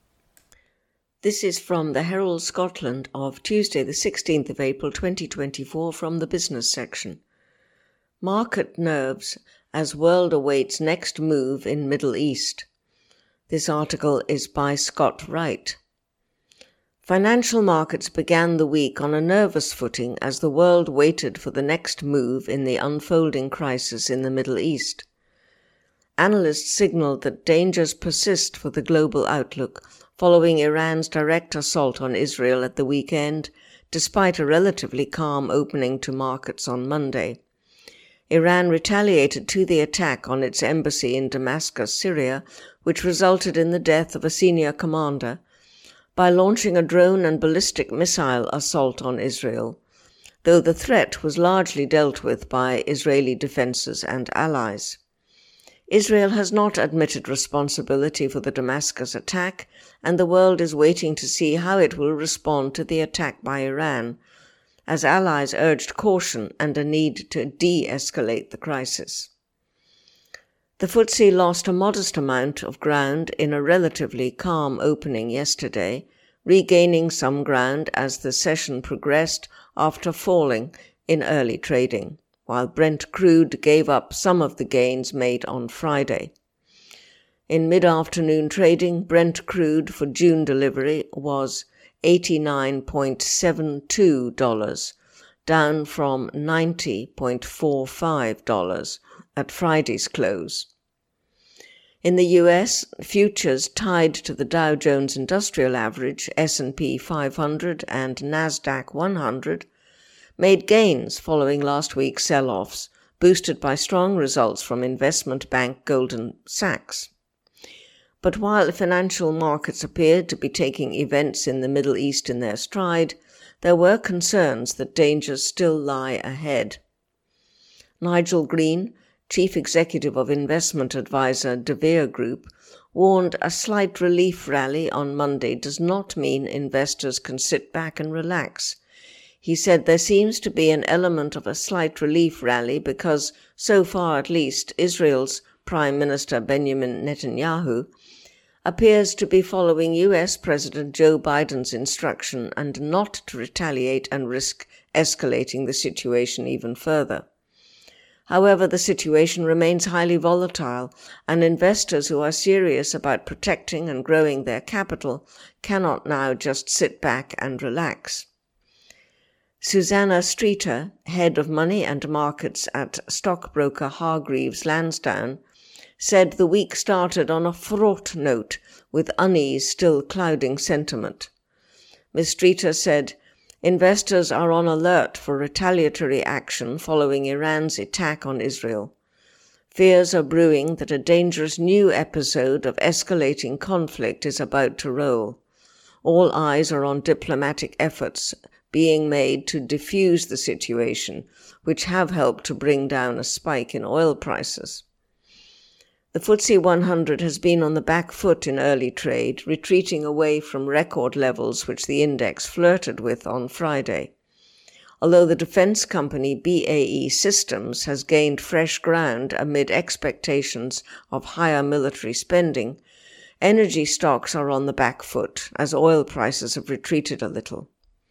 This is from the Herald Scotland of Tuesday the sixteenth of April twenty twenty-four from the business section. Market nerves as world awaits next move in Middle East. This article is by Scott Wright. Financial markets began the week on a nervous footing as the world waited for the next move in the unfolding crisis in the Middle East. Analysts signaled that dangers persist for the global outlook following Iran's direct assault on Israel at the weekend, despite a relatively calm opening to markets on Monday. Iran retaliated to the attack on its embassy in Damascus, Syria, which resulted in the death of a senior commander, by launching a drone and ballistic missile assault on Israel, though the threat was largely dealt with by Israeli defenses and allies. Israel has not admitted responsibility for the Damascus attack, and the world is waiting to see how it will respond to the attack by Iran, as allies urged caution and a need to de-escalate the crisis. The F T S E lost a modest amount of ground in a relatively calm opening yesterday, regaining some ground as the session progressed after falling in early trading, while Brent crude gave up some of the gains made on Friday. In mid-afternoon trading, Brent crude for June delivery was eighty-nine point seven two dollars, down from ninety point four five dollars at Friday's close. In the U S, futures tied to the Dow Jones Industrial Average, S and P five hundred and NASDAQ one hundred made gains following last week's sell-offs, boosted by strong results from investment bank Goldman Sachs. But while financial markets appeared to be taking events in the Middle East in their stride, there were concerns that dangers still lie ahead. Nigel Green, chief executive of investment advisor De Beer Group, warned a slight relief rally on Monday does not mean investors can sit back and relax. He said there seems to be an element of a slight relief rally because, so far at least, Israel's Prime Minister Benjamin Netanyahu appears to be following U S President Joe Biden's instruction and not to retaliate and risk escalating the situation even further. However, the situation remains highly volatile, and investors who are serious about protecting and growing their capital cannot now just sit back and relax. Susanna Streeter, head of money and markets at stockbroker Hargreaves Lansdown, said the week started on a fraught note, with unease still clouding sentiment. Miz Streeter said, investors are on alert for retaliatory action following Iran's attack on Israel. Fears are brewing that a dangerous new episode of escalating conflict is about to roll. All eyes are on diplomatic efforts being made to defuse the situation, which have helped to bring down a spike in oil prices. The F T S E one hundred has been on the back foot in early trade, retreating away from record levels which the index flirted with on Friday. Although the defense company B A E Systems has gained fresh ground amid expectations of higher military spending, energy stocks are on the back foot as oil prices have retreated a little.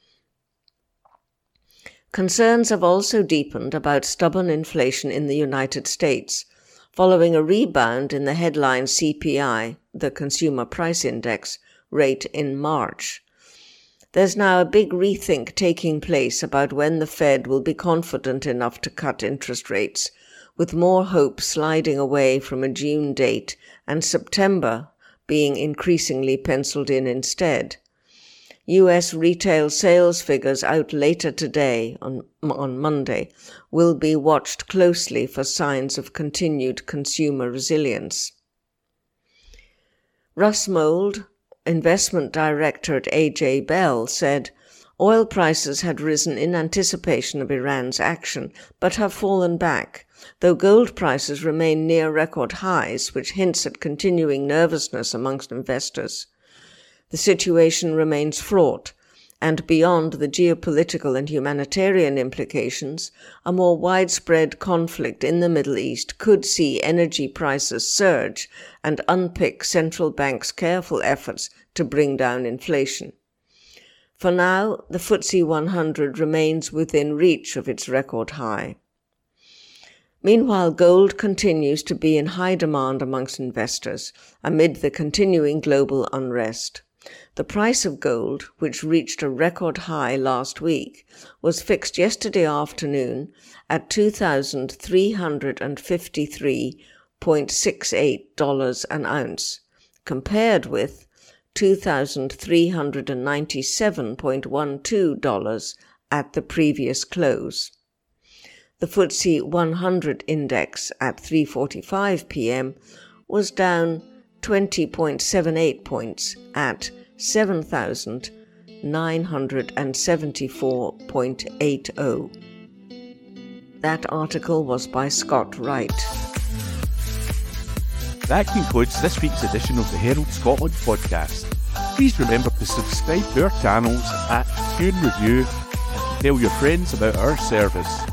Concerns have also deepened about stubborn inflation in the United States, following a rebound in the headline C P I, the Consumer Price Index, rate in March. There's now a big rethink taking place about when the Fed will be confident enough to cut interest rates, with more hope sliding away from a June date and September being increasingly penciled in instead. U S retail sales figures out later today, on, on Monday, will be watched closely for signs of continued consumer resilience. Russ Mould, investment director at A J Bell, said oil prices had risen in anticipation of Iran's action, but have fallen back, though gold prices remain near record highs, which hints at continuing nervousness amongst investors. The situation remains fraught, and beyond the geopolitical and humanitarian implications, a more widespread conflict in the Middle East could see energy prices surge and unpick central banks' careful efforts to bring down inflation. For now, the F T S E one hundred remains within reach of its record high. Meanwhile, gold continues to be in high demand amongst investors amid the continuing global unrest. The price of gold, which reached a record high last week, was fixed yesterday afternoon at two thousand three hundred fifty-three dollars and sixty-eight cents an ounce, compared with two thousand three hundred ninety-seven dollars and twelve cents at the previous close. The F T S E one hundred index at three forty-five p.m. was down twenty point seven eight points at seven thousand nine hundred seventy-four point eight zero. That article was by Scott Wright. That concludes this week's edition of the Herald Scotland podcast. Please remember to subscribe to our channels at Tune Review and to tell your friends about our service.